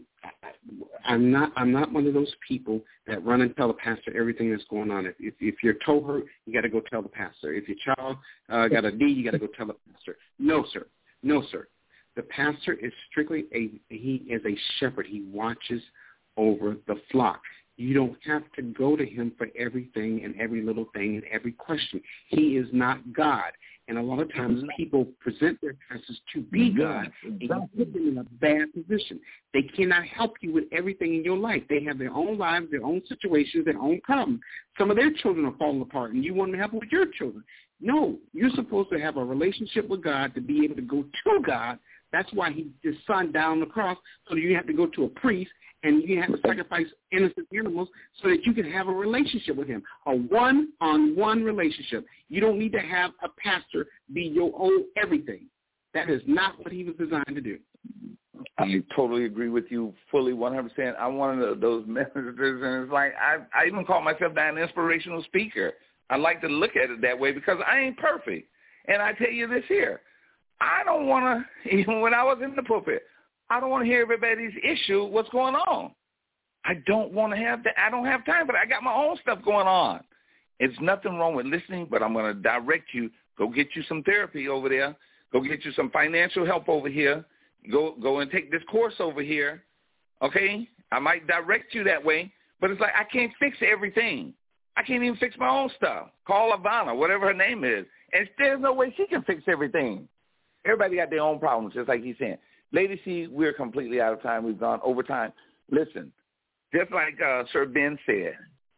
I'm not one of those people that run and tell the pastor everything that's going on. If your toe hurt, you got to go tell the pastor. If your child got a knee, you got to go tell the pastor. No, sir. No, sir. The pastor is strictly he is a shepherd. He watches over the flock. You don't have to go to him for everything and every little thing and every question. He is not God. And a lot of times people present their pastors to be God, and you put them in a bad position. They cannot help you with everything in your life. They have their own lives, their own situations, their own problems. Some of their children are falling apart, and you want to help with your children. No, you're supposed to have a relationship with God to be able to go to God. That's why his son died on the cross, so that you have to go to a priest and you have to sacrifice innocent animals so that you can have a relationship with him, a one-on-one relationship. You don't need to have a pastor be your own everything. That is not what he was designed to do. I totally agree with you fully 100%. I'm one of those ministers, and it's like I even call myself an inspirational speaker. I like to look at it that way because I ain't perfect. And I tell you this here, I don't want to, even when I was in the pulpit, I don't want to hear everybody's issue, what's going on. I don't want to have that. I don't have time for that. I got my own stuff going on. It's nothing wrong with listening, but I'm going to direct you. Go get you some therapy over there. Go get you some financial help over here. Go and take this course over here. Okay? I might direct you that way, but it's like I can't fix everything. I can't even fix my own stuff. Call Ivana, whatever her name is. And there's no way she can fix everything. Everybody got their own problems, just like he's saying. Lady C, we're completely out of time. We've gone over time. Listen, just like Sir Ben said,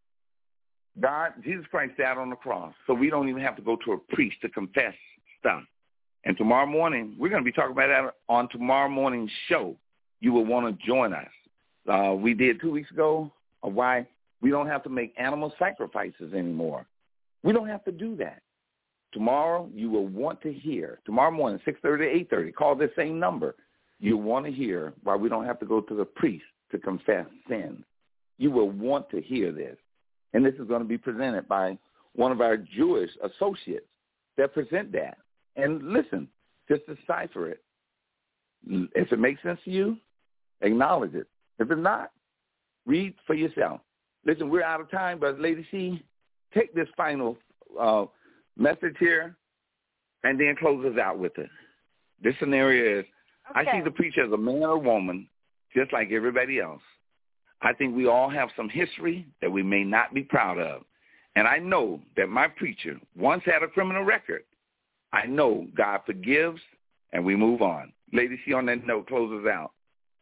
Jesus Christ died on the cross, so we don't even have to go to a priest to confess stuff. And tomorrow morning, we're going to be talking about that on tomorrow morning's show. You will want to join us. We did 2 weeks ago why we don't have to make animal sacrifices anymore. We don't have to do that. Tomorrow, you will want to hear, tomorrow morning, 6:30 to 8:30, call this same number. You'll want to hear why we don't have to go to the priest to confess sin. You will want to hear this. And this is going to be presented by one of our Jewish associates that present that. And listen, just decipher it. If it makes sense to you, acknowledge it. If it's not, read for yourself. Listen, we're out of time, but Lady C, take this final message here and then close us out with it. This scenario is, okay. I see the preacher as a man or woman just like everybody else. I think we all have some history that we may not be proud of. And I know that my preacher once had a criminal record. I know God forgives and we move on. Lady C, on that note, close us out.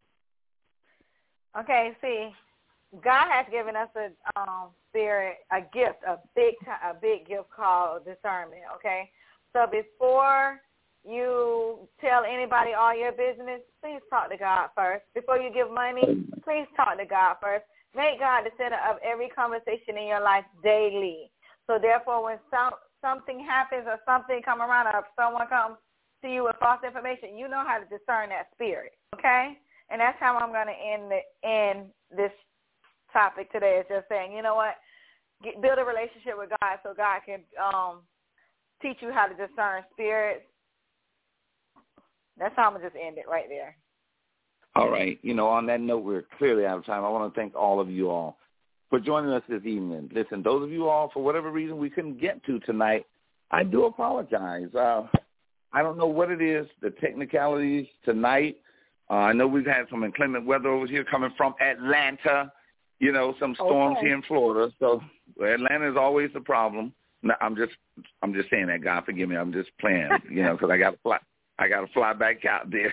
Okay, see, God has given us a spirit, a gift, a big gift called discernment, okay? So before you tell anybody all your business, please talk to God first. Before you give money, please talk to God first. Make God the center of every conversation in your life daily. So therefore, when something happens or something come around or someone comes to you with false information, you know how to discern that spirit, okay? And that's how I'm going to end this topic today, is just saying, you know what, build a relationship with God so God can teach you how to discern spirits. That's how I'm going to just end it right there. All right. On that note, we're clearly out of time. I want to thank all of you all for joining us this evening. Listen, those of you all, for whatever reason we couldn't get to tonight, I do apologize. I don't know what it is, the technicalities tonight. I know we've had some inclement weather over here coming from Atlanta, some storms here in Florida. So Atlanta is always the problem. No, I'm just saying that. God forgive me. I'm just playing, because I got to fly back out there.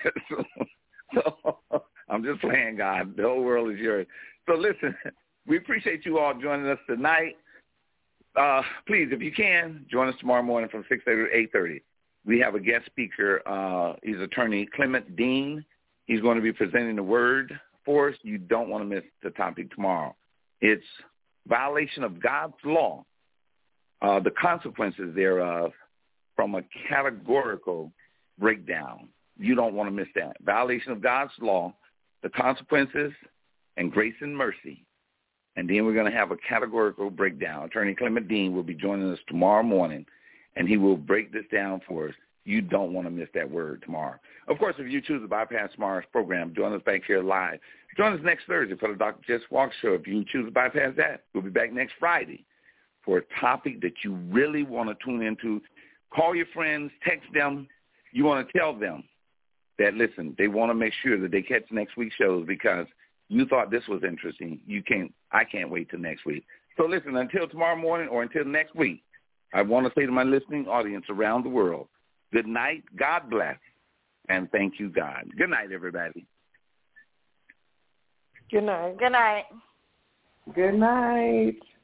So I'm just playing, God. The whole world is yours. So listen, we appreciate you all joining us tonight. Please, if you can, join us tomorrow morning from 6:30 to 8:30. We have a guest speaker. He's attorney Clement Dean. He's going to be presenting the word for us. You don't want to miss the topic tomorrow. It's violation of God's law, the consequences thereof, from a categorical breakdown. You don't want to miss that. Violation of God's law, the consequences, and grace and mercy. And then we're going to have a categorical breakdown. Attorney Clement Dean will be joining us tomorrow morning, and he will break this down for us. You don't want to miss that word tomorrow. Of course, if you choose to bypass tomorrow's program, join us back here live. Join us next Thursday for the Dr. Jess Walker Show. If you choose to bypass that, we'll be back next Friday for a topic that you really want to tune into. Call your friends, text them. You want to tell them that, listen, they want to make sure that they catch next week's shows because you thought this was interesting. I can't wait till next week. So listen, until tomorrow morning or until next week, I want to say to my listening audience around the world, good night, God bless, and thank you, God. Good night, everybody. Good night. Good night. Good night.